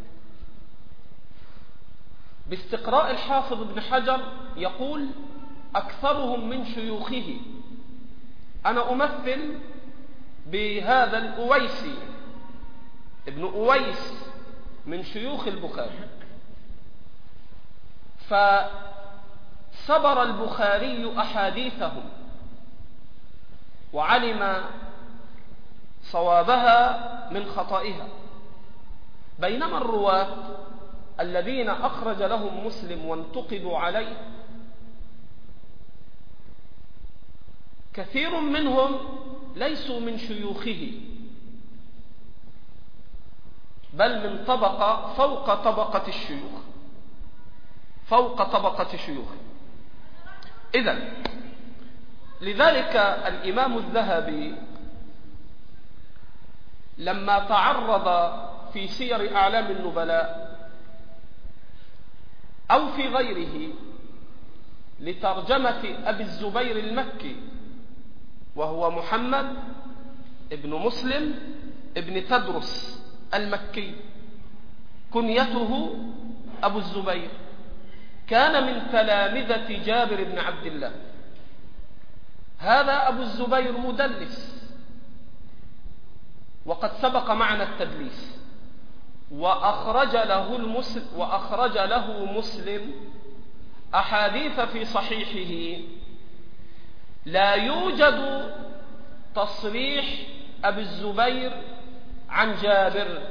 باستقراء الحافظ ابن حجر يقول أكثرهم من شيوخه. أنا أمثل بهذا الأويسي ابن أويس من شيوخ البخاري، فصبر البخاري أحاديثهم وعلم صوابها من خطئها، بينما الرواة الذين أخرج لهم مسلم وانتقدوا عليه كثير منهم ليسوا من شيوخه، بل من طبقة فوق طبقة الشيوخ، فوق طبقة شيوخه. إذن لذلك الإمام الذهبي لما تعرض في سير أعلام النبلاء أو في غيره لترجمة أبي الزبير المكي، وهو محمد ابن مسلم ابن تدرس المكي، كنيته أبو الزبير، كان من تلامذة جابر بن عبد الله. هذا أبو الزبير مدلس، وقد سبق معنا التدليس، وأخرج له مسلم أحاديث في صحيحه لا يوجد تصريح أبي الزبير عن جابر.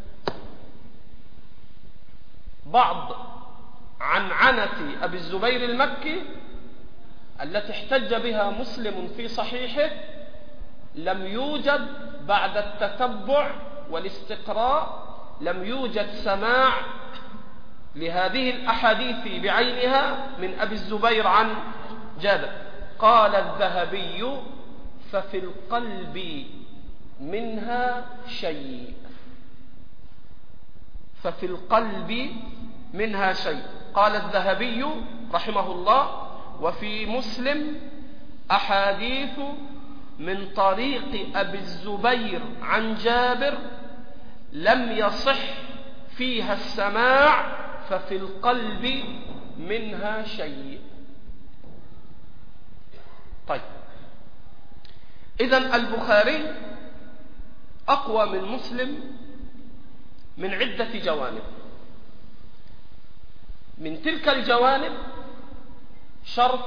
بعض عنعنة أبي الزبير المكي التي احتج بها مسلم في صحيحه لم يوجد بعد التتبع والاستقراء، لم يوجد سماع لهذه الأحاديث بعينها من أبي الزبير عن جابر. قال الذهبي: ففي القلب منها شيء، ففي القلب منها شيء. قال الذهبي رحمه الله: وفي مسلم أحاديث من طريق أبي الزبير عن جابر لم يصح فيها السماع، ففي القلب منها شيء. طيب، إذن البخاري أقوى من مسلم من عدة جوانب. من تلك الجوانب شرط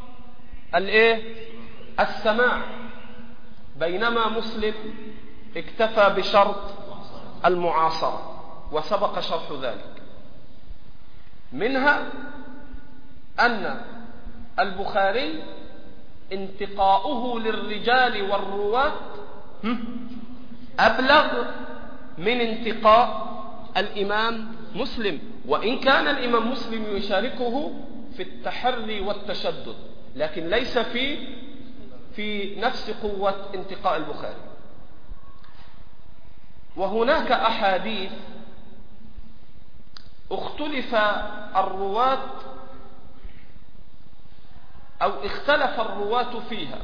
السماع، بينما مسلم اكتفى بشرط المعاصرة، وسبق شرح ذلك. منها أن البخاري انتقاؤه للرجال والرواة أبلغ من انتقاء الإمام مسلم، وإن كان الإمام مسلم يشاركه في التحري والتشدد، لكن ليس في نفس قوة انتقاء البخاري. وهناك أحاديث اختلف الرواة أو اختلف الرواة فيها،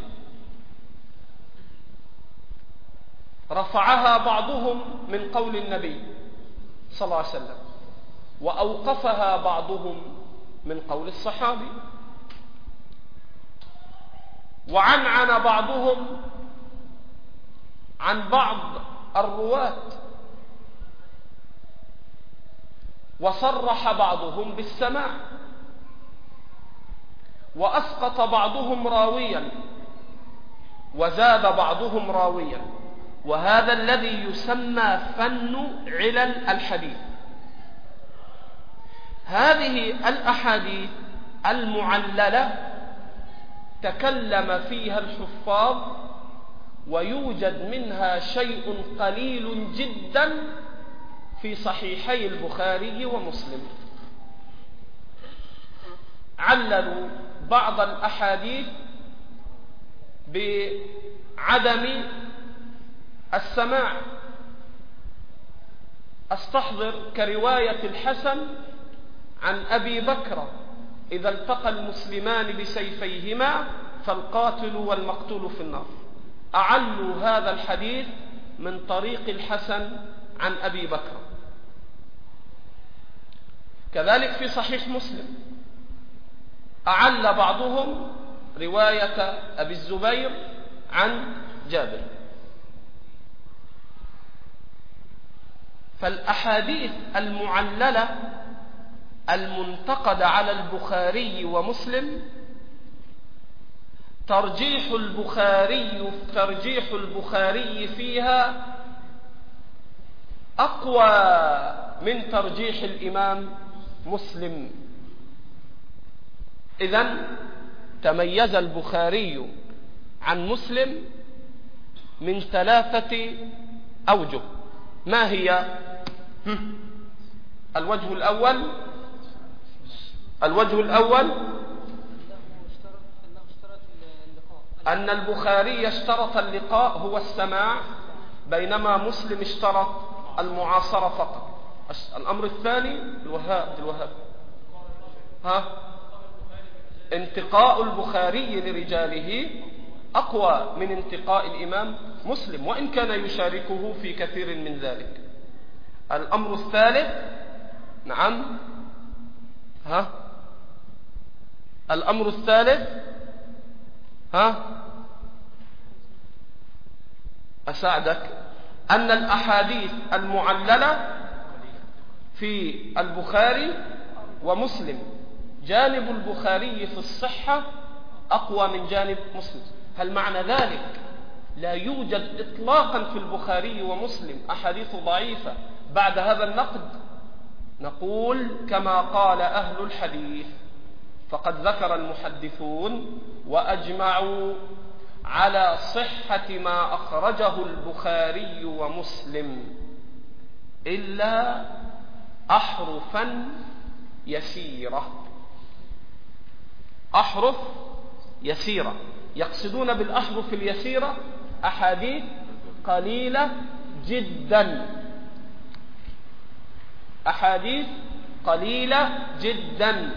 رفعها بعضهم من قول النبي صلى الله عليه وسلم، وأوقفها بعضهم من قول الصحابي، وعنعن بعضهم عن بعض الرواة، وصرح بعضهم بالسماع، وأسقط بعضهم راويا وزاد بعضهم راويا. وهذا الذي يسمى فن علل الحديث. هذه الأحاديث المعللة تكلم فيها الحفاظ، ويوجد منها شيء قليل جدا في صحيحي البخاري ومسلم عللوا بعض الأحاديث بعدم السماع. استحضر كرواية الحسن عن أبي بكر: إذا التقى المسلمان بسيفيهما فالقاتل والمقتول في النار. أعلوا هذا الحديث من طريق الحسن عن أبي بكر. كذلك في صحيح مسلم أعل بعضهم رواية أبي الزبير عن جابر. فالأحاديث المعللة المنتقدة على البخاري ومسلم ترجيح البخاري فيها أقوى من ترجيح الإمام مسلم. إذن تميز البخاري عن مسلم من 3 أوجه. ما هي؟ الوجه الأول أن البخاري اشترط اللقاء هو السماع، بينما مسلم اشترط المعاصرة فقط. الأمر الثاني الوهاب انتقاء البخاري لرجاله أقوى من انتقاء الإمام مسلم، وإن كان يشاركه في كثير من ذلك. الأمر الثالث الأمر الثالث أساعدك، أن الأحاديث المعللة في البخاري ومسلم جانب البخاري في الصحة أقوى من جانب مسلم. هل معنى ذلك لا يوجد إطلاقا في البخاري ومسلم أحاديث ضعيفة بعد هذا النقد؟ نقول كما قال أهل الحديث: فقد ذكر المحدثون وأجمعوا على صحة ما أخرجه البخاري ومسلم إلا أحرفا يسيرة. أحرف يسيرة، يقصدون بالأحرف اليسيرة أحاديث قليلة جدا، أحاديث قليلة جدا.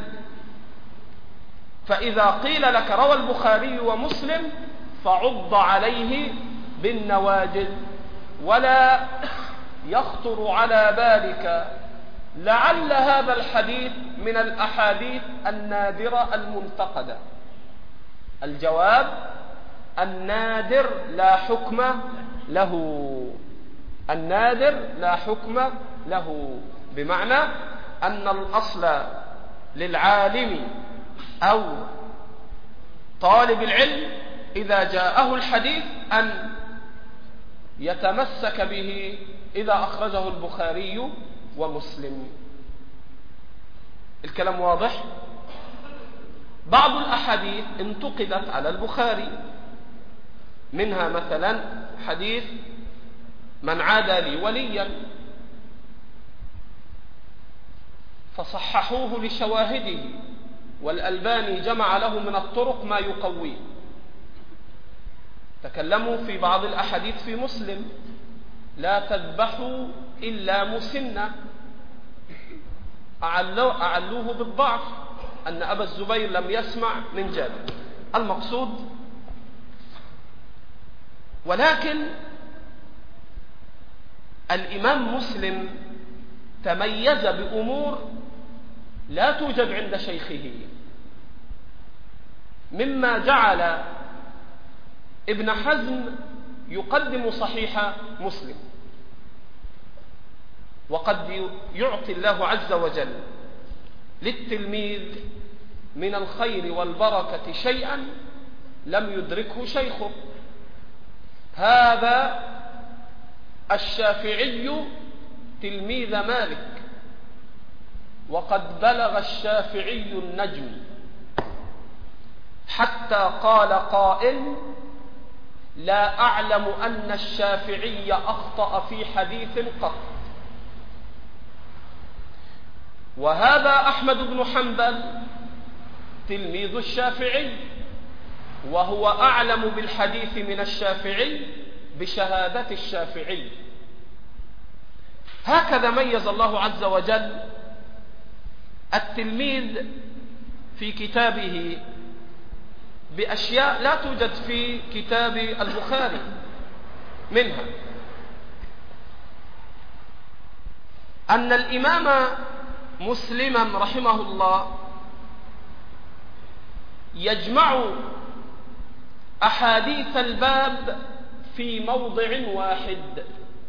فإذا قيل لك روى البخاري ومسلم فعض عليه بالنواجذ، ولا يخطر على بالك لعل هذا الحديث من الأحاديث النادرة المنتقدة. الجواب: النادر لا حكم له، النادر لا حكم له، بمعنى أن الأصل للعالم أو طالب العلم إذا جاءه الحديث أن يتمسك به إذا أخرجه البخاري ومسلم. الكلام واضح؟ بعض الأحاديث انتقدت على البخاري، منها مثلا حديث من عادى لي وليا، فصححوه لشواهده، والألباني جمع له من الطرق ما يقويه. تكلموا في بعض الأحاديث في مسلم: لا تذبحوا إلا مسنة، أعلوه بالضعف، أن أبا الزبير لم يسمع من جابر. المقصود، ولكن الإمام مسلم تميز بأمور لا توجد عند شيخه، مما جعل ابن حزم يقدم صحيح مسلم. وقد يعطي الله عز وجل للتلميذ من الخير والبركة شيئا لم يدركه شيخه. هذا الشافعي تلميذ مالك، وقد بلغ الشافعي النجم حتى قال قائل: لا أعلم أن الشافعي أخطأ في حديث قط. وهذا أحمد بن حنبل تلميذ الشافعي، وهو أعلم بالحديث من الشافعي بشهادة الشافعي. هكذا ميز الله عز وجل التلميذ في كتابه بأشياء لا توجد في كتاب البخاري، منها أن الإمام مسلما رحمه الله يجمع أحاديث الباب في موضع واحد.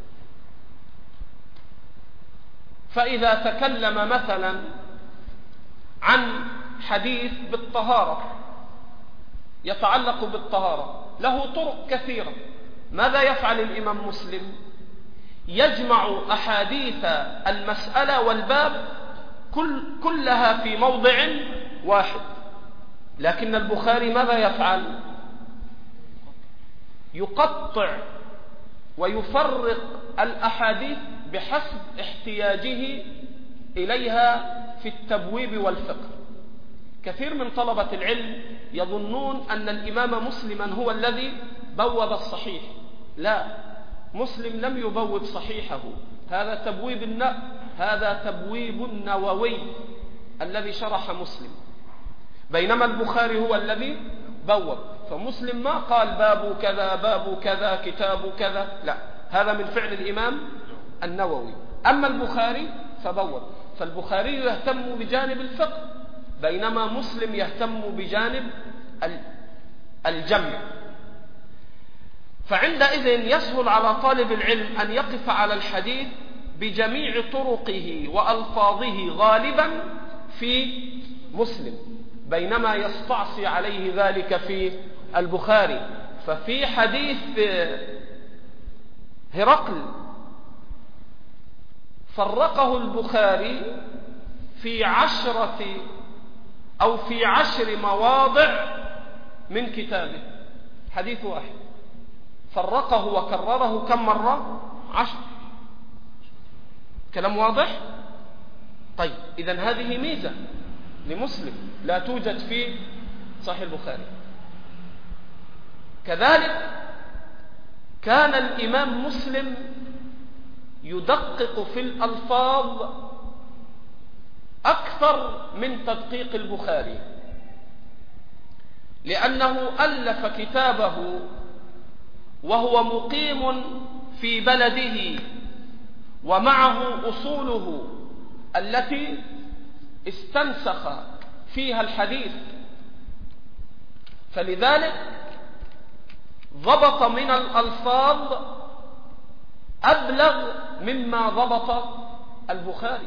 فإذا تكلم مثلا عن حديث بالطهارة يتعلق بالطهارة له طرق كثيرة، ماذا يفعل الإمام مسلم؟ يجمع أحاديث المسألة والباب كلها في موضع واحد. لكن البخاري ماذا يفعل؟ يقطع ويفرق الأحاديث بحسب احتياجه إليها في التبويب والفقه. كثير من طلبة العلم يظنون أن الإمام مسلما هو الذي بوب الصحيح. لا، مسلم لم يبوب صحيحه، هذا تبويب النووي الذي شرح مسلم، بينما البخاري هو الذي بوب. فمسلم ما قال باب كذا باب كذا كتاب كذا، لا، هذا من فعل الإمام النووي. أما البخاري فبوب. فالبخاري يهتم بجانب الفقه، بينما مسلم يهتم بجانب الجمع. فعندئذ يسهل على طالب العلم أن يقف على الحديث بجميع طرقه وألفاظه غالبا في مسلم، بينما يستعصي عليه ذلك في البخاري. ففي حديث هرقل فرقه البخاري في 10 مواضع من كتابه، حديث واحد فرقه وكرره كم مرة؟ 10. كلام واضح؟ طيب، إذن هذه ميزة لمسلم لا توجد في صحيح البخاري. كذلك كان الإمام مسلم يدقق في الألفاظ أكثر من تدقيق البخاري، لأنه ألف كتابه وهو مقيم في بلده ومعه أصوله التي استنسخ فيها الحديث، فلذلك ضبط من الألفاظ أبلغ مما ضبط البخاري،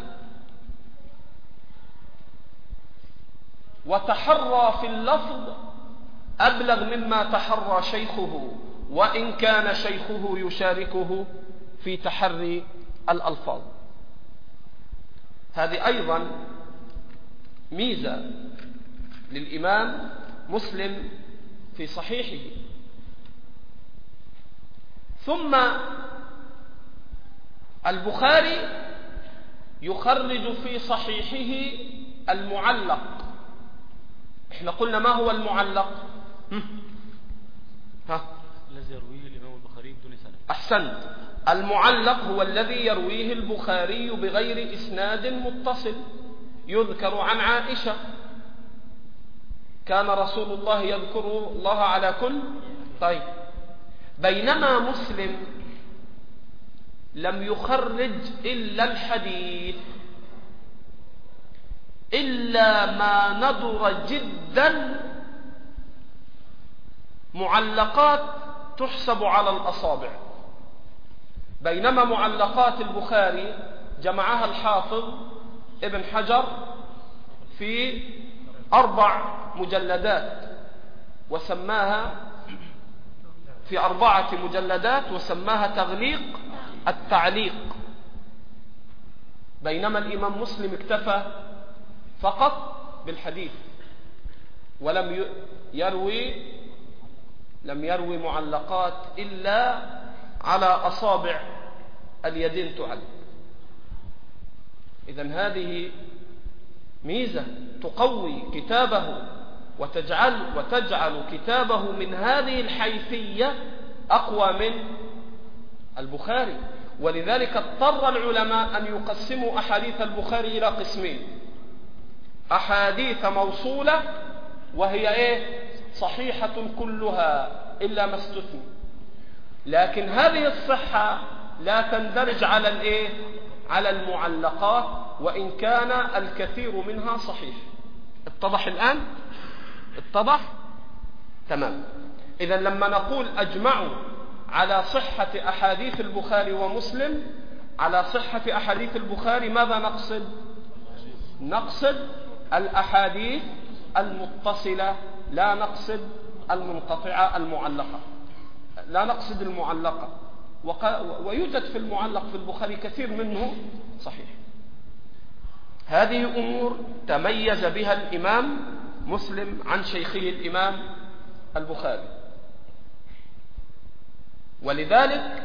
وتحرى في اللفظ أبلغ مما تحرى شيخه، وإن كان شيخه يشاركه في تحري الألفاظ. هذه أيضا ميزة للإمام مسلم في صحيحه. ثم البخاري يخرج في صحيحه المعلق. احنا قلنا ما هو المعلق؟ الذي يرويه الإمام البخاري بدون سند. أحسنت. المعلق هو الذي يرويه البخاري بغير إسناد متصل. يذكر عن عائشة كان رسول الله يذكر الله على كل. طيب، بينما مسلم لم يخرج إلا الحديث، إلا ما ندر جدا معلقات تحسب على الأصابع، بينما معلقات البخاري جمعها الحافظ ابن حجر في 4 مجلدات وسماها في 4 مجلدات وسماها تغليق التعليق، بينما الإمام مسلم اكتفى فقط بالحديث ولم يروي معلقات إلا على أصابع اليدين تعد. إذن هذه ميزة تقوي كتابه وتجعل كتابه من هذه الحيثية أقوى من البخاري. ولذلك اضطر العلماء أن يقسموا أحاديث البخاري إلى قسمين: أحاديث موصولة وهي صحيحة كلها إلا ما استثني، لكن هذه الصحة لا تندرج على المعلقات وإن كان الكثير منها صحيح. اتضح الآن؟ اتضح؟ تمام. إذن لما نقول أجمعوا على صحة أحاديث البخاري ومسلم، على صحة أحاديث البخاري ماذا نقصد؟ نقصد الأحاديث المتصلة، لا نقصد المنقطعة المعلقة، لا نقصد المعلقة. ويوجد في المعلق في البخاري كثير منه صحيح. هذه أمور تميز بها الإمام مسلم عن شيخه الإمام البخاري. ولذلك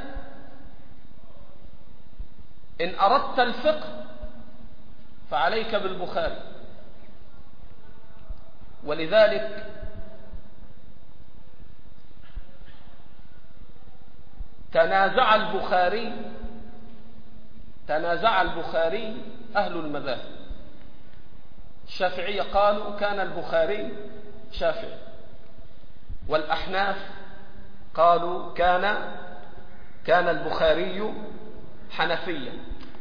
إن أردت الفقه فعليك بالبخاري. ولذلك تنازع البخاري أهل المذاهب. الشافعية قالوا كان البخاري شافعي، والأحناف قالوا كان البخاري حنفيا.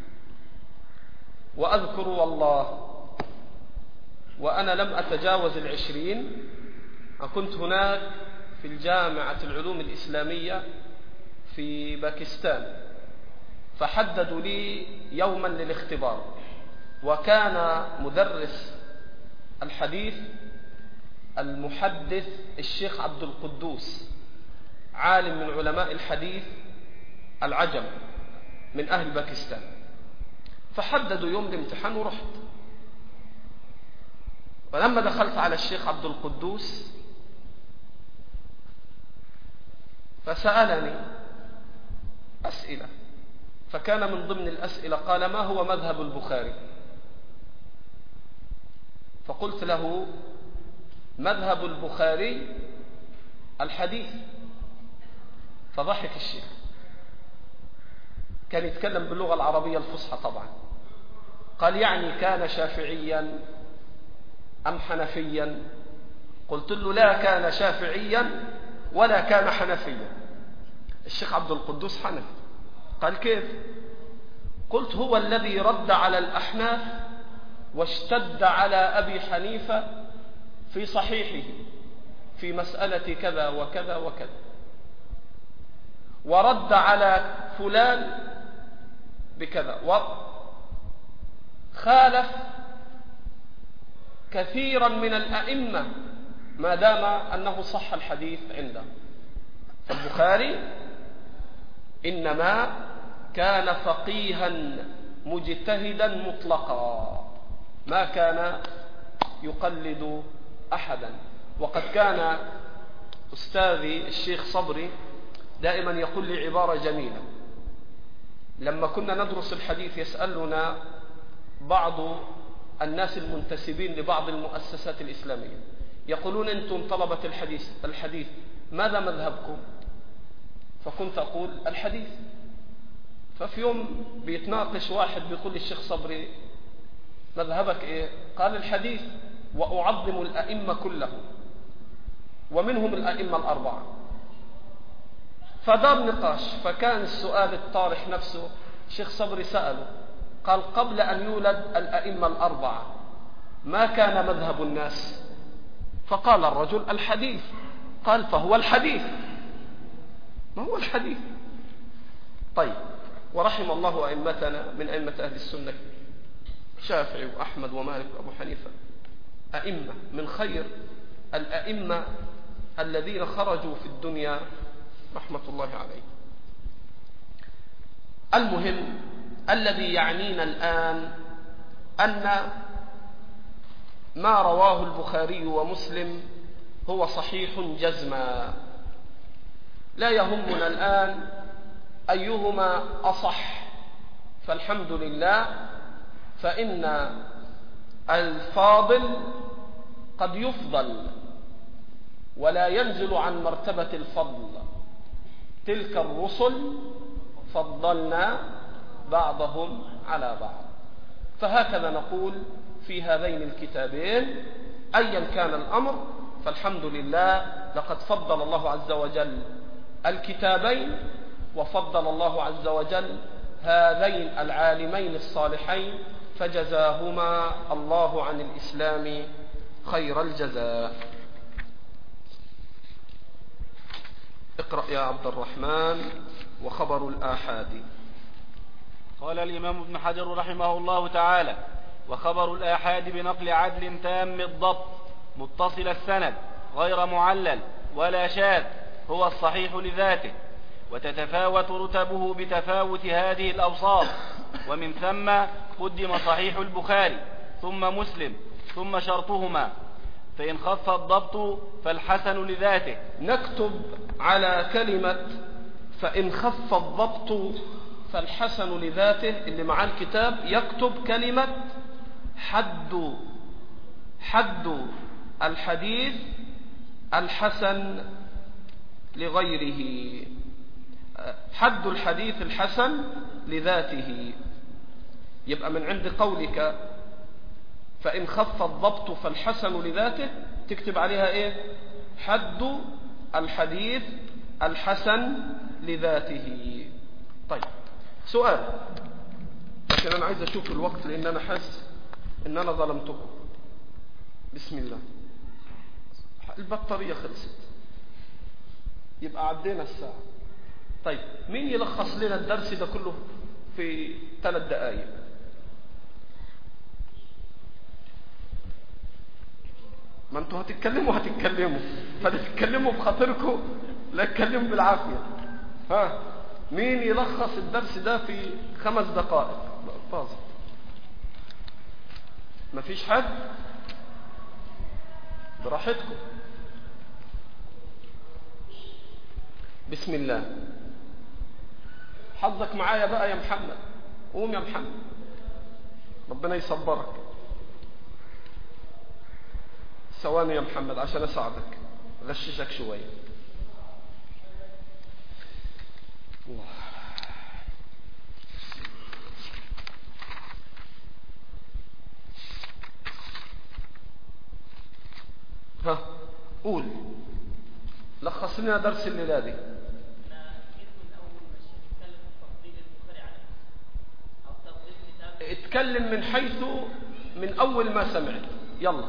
وأذكر والله وأنا لم أتجاوز 20، كنت هناك في الجامعة العلوم الإسلامية في باكستان، فحددوا لي يوما للاختبار، وكان مدرس الحديث المحدث الشيخ عبد القدوس، عالم من علماء الحديث العجم من أهل باكستان. فحددوا يوم الامتحان ورحت، ولما دخلت على الشيخ عبد القدوس فسألني أسئلة، فكان من ضمن الأسئلة قال: ما هو مذهب البخاري؟ فقلت له: مذهب البخاري الحديث. فضحك الشيخ، كان يتكلم باللغة العربية الفصحى طبعا. قال: يعني كان شافعيا أم حنفيا؟ قلت له: لا كان شافعيا ولا كان حنفيا. الشيخ عبد القدوس حنفي. قال: كيف؟ قلت: هو الذي رد على الأحناف واشتد على أبي حنيفة في صحيحه في مسألة كذا وكذا وكذا، ورد على فلان بكذا، وخالف كثيرا من الأئمة ما دام أنه صح الحديث عنده. فالبخاري إنما كان فقيها مجتهدا مطلقا، ما كان يقلد أحدا. وقد كان أستاذي الشيخ صبري دائما يقول لي عبارة جميلة: لما كنا ندرس الحديث يسألنا بعض الناس المنتسبين لبعض المؤسسات الإسلامية، يقولون: أنتم طلبة الحديث ماذا مذهبكم؟ فكنت أقول: الحديث. ففي يوم بيتناقش واحد بيقول للشيخ صبري: مذهبك إيه؟ قال: الحديث، وأعظم الأئمة كلهم ومنهم الأئمة الأربعة. فدار نقاش، فكان السؤال الطارح نفسه الشيخ صبري سأله، قال: قبل أن يولد الأئمة الأربعة ما كان مذهب الناس؟ فقال الرجل: الحديث. قال: فهو الحديث. ما هو الحديث؟ طيب، ورحم الله أئمتنا من أئمة أهل السنة، شافعي وأحمد ومالك وأبو حنيفة، أئمة من خير الأئمة الذين خرجوا في الدنيا رحمة الله عليه. المهم الذي يعنينا الآن أن ما رواه البخاري ومسلم هو صحيح جزما، لا يهمنا الآن أيهما أصح، فالحمد لله، فإن الفاضل قد يفضل ولا ينزل عن مرتبة الفضل. تلك الرسل فضلنا بعضهم على بعض. فهكذا نقول في هذين الكتابين أيا كان الأمر، فالحمد لله لقد فضل الله عز وجل الكتابين، وفضل الله عز وجل هذين العالمين الصالحين، فجزاهما الله عن الإسلام خير الجزاء. اقرأ يا عبد الرحمن. وخبر الآحاد. قال الإمام ابن حجر رحمه الله تعالى: وخبر الآحاد بنقل عدل تام الضبط متصل السند غير معلل ولا شاذ هو الصحيح لذاته، وتتفاوت رتبه بتفاوت هذه الأوصاف، ومن ثم قدم صحيح البخاري ثم مسلم ثم شرطهما، فإن خف الضبط فالحسن لذاته. نكتب على كلمة فإن خف الضبط فالحسن لذاته اللي مع الكتاب، يكتب كلمة حد الحديث الحسن لغيره، حد الحديث الحسن لذاته. يبقى من عند قولك فإن خف الضبط فالحسن لذاته تكتب عليها ايه؟ حد الحديث الحسن لذاته. طيب سؤال، لكن انا عايز اشوف الوقت لان انا حاسس ان انا ظلمتكم. بسم الله، البطارية خلصت، يبقى عدينا الساعة. طيب مين يلخص لنا الدرس ده كله في 3 دقائق؟ ما انتوا هتتكلموا فتتكلموا بخاطركم، لا تتكلموا بالعافية. ها، مين يلخص الدرس ده في 5 دقائق؟ فاضل؟ مفيش حد؟ براحتكم. بسم الله. حظك معايا بقى يا محمد. قوم يا محمد، ربنا يصبرك. ثواني يا محمد عشان اساعدك، غششك شويه. الله. ها قول، لخص لنا درس الليله دي. اتكلم من حيث من اول ما سمعت. يلا.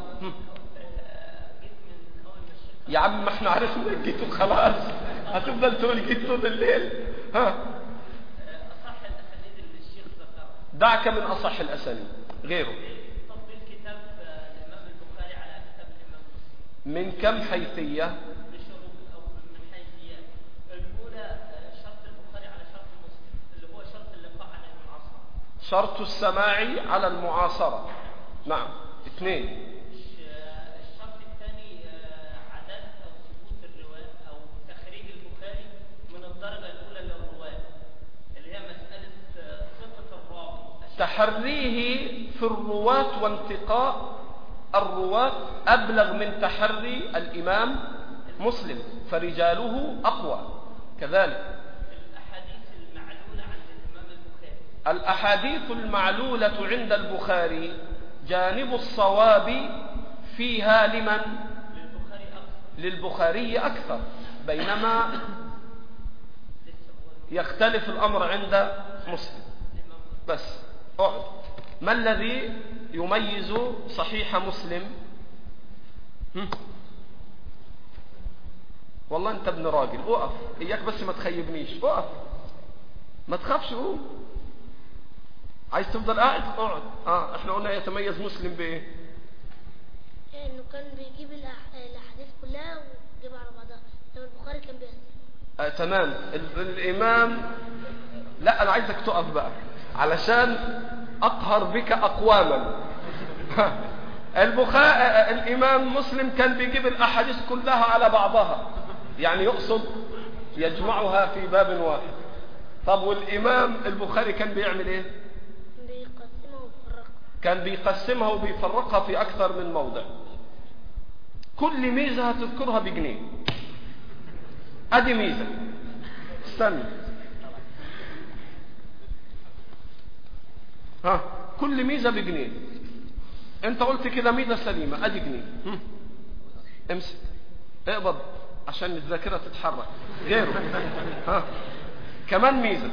يا عم ما احنا عرفنا جيتوا خلاص، هتفضل تقول جيت طول الليل. ها، اصح الاسانيد اللي الشيخ ذكرها. دعك من اصح الاسانيد غيره. تفضيل كتاب الامام البخاري على كتاب الامام مسلم من كم حيثيه؟ بشروط او من حيثيات. الاولى شرط البخاري على شرط مسلم اللي هو شرط اللقاء على المعاصره. شرط السماع على المعاصره. نعم. 2. الشرط الثاني عدالة أو ثبوت الرواة أو تخريج البخاري من الدرجة الأولى للرواة، اللي هي مسألة ثقة الراوي. تحريه في الرواة وانتقاء الرواة أبلغ من تحري الإمام مسلم، فرجاله أقوى. كذلك الأحاديث المعلولة عند الإمام البخاري. الأحاديث المعلولة عند البخاري جانب الصواب فيها لمن؟ للبخاري أكثر، بينما يختلف الأمر عند مسلم. بس اقعد. ما الذي يميز صحيح مسلم؟ والله انت ابن راجل، اقف. اياك بس ما تخيبنيش، اقف ما تخافش، قوم. عايز تفضل قاعد؟ اقعد. احنا قلنا يتميز مسلم بايه؟ انه كان بيجيب الاحاديث كلها ويجيبها على بعضها، لما البخاري كان بيقسم. تمام. الامام، لا انا عايزك تقف بقى علشان اقهر بك اقواما. الامام مسلم كان بيجيب الاحاديث كلها على بعضها، يعني يقصد يجمعها في باب واحد. طب والامام البخاري كان بيعمل ايه؟ بيقسمها ويفرقها. كان بيقسمها وبيفرقها في أكثر من موضع. كل ميزة هتذكرها بجنيه. أدي ميزة، استنى، ها، كل ميزة بجنيه. انت قلت كده ميزة سليمة، أدي جنيه. امسك، اقبض عشان الذاكرة تتحرك. غيره، ها، كمان ميزة.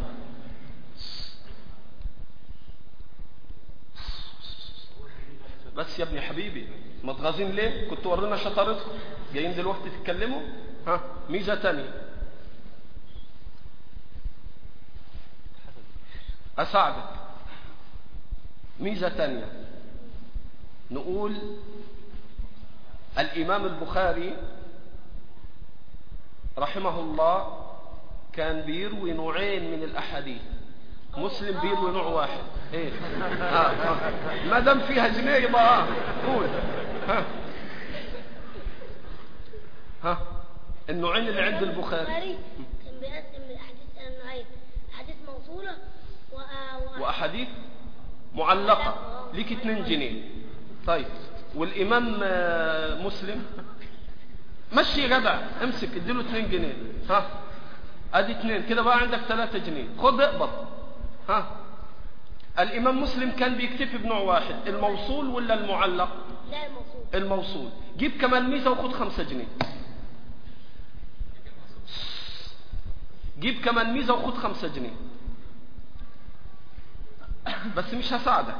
بس يا ابني حبيبي، ما تغازين ليه؟ كنت ورينا شطارتكم، جايين دلوقتي تتكلموا. ها، ميزة تانية، أساعدك. ميزة تانية، نقول الإمام البخاري رحمه الله كان بيروي نوعين من الأحاديث. مسلم بيروي نوع واحد. ايه؟ ما دام فيها جنيه يبقى قول. ها النوعين اللي عند البخاري كان بيقسم الاحاديث الى نوعين: احاديث موصوله واحاديث معلقه. ليك 2 جنيه. طيب والامام مسلم مشي يا جدع، امسك اديله 2 جنيه. ها ادي 2 كده، بقى عندك 3 جنيه. خد اقبض. ها الامام مسلم كان بيكتفي بنوع واحد، الموصول ولا المعلق؟ لا، الموصول. الموصول. جيب كمان ميزه وخد 5 جنيه. جيب كمان ميزه وخد 5 جنيه. بس مش هساعدك.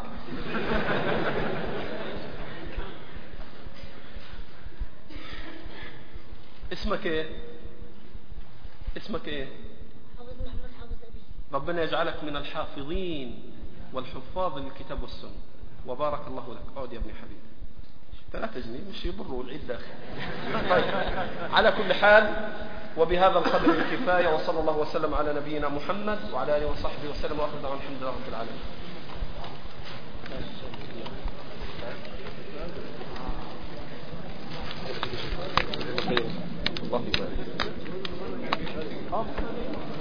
اسمك ايه؟ اسمك ايه؟ حافظ محمد حافظ أبي. ربنا يجعلك من الحافظين والحفاظ للكتاب والسنة، وبارك الله لك. اقعد يا ابني حبيبي. 3 جنيه مش يضروا العيد داخل. طيب على كل حال، وبهذا القدر الكفاية، وصلى الله وسلم على نبينا محمد وعلى آله وصحبه وسلم، وآخر دعوانا الحمد لله رب العالمين. الله يبارك.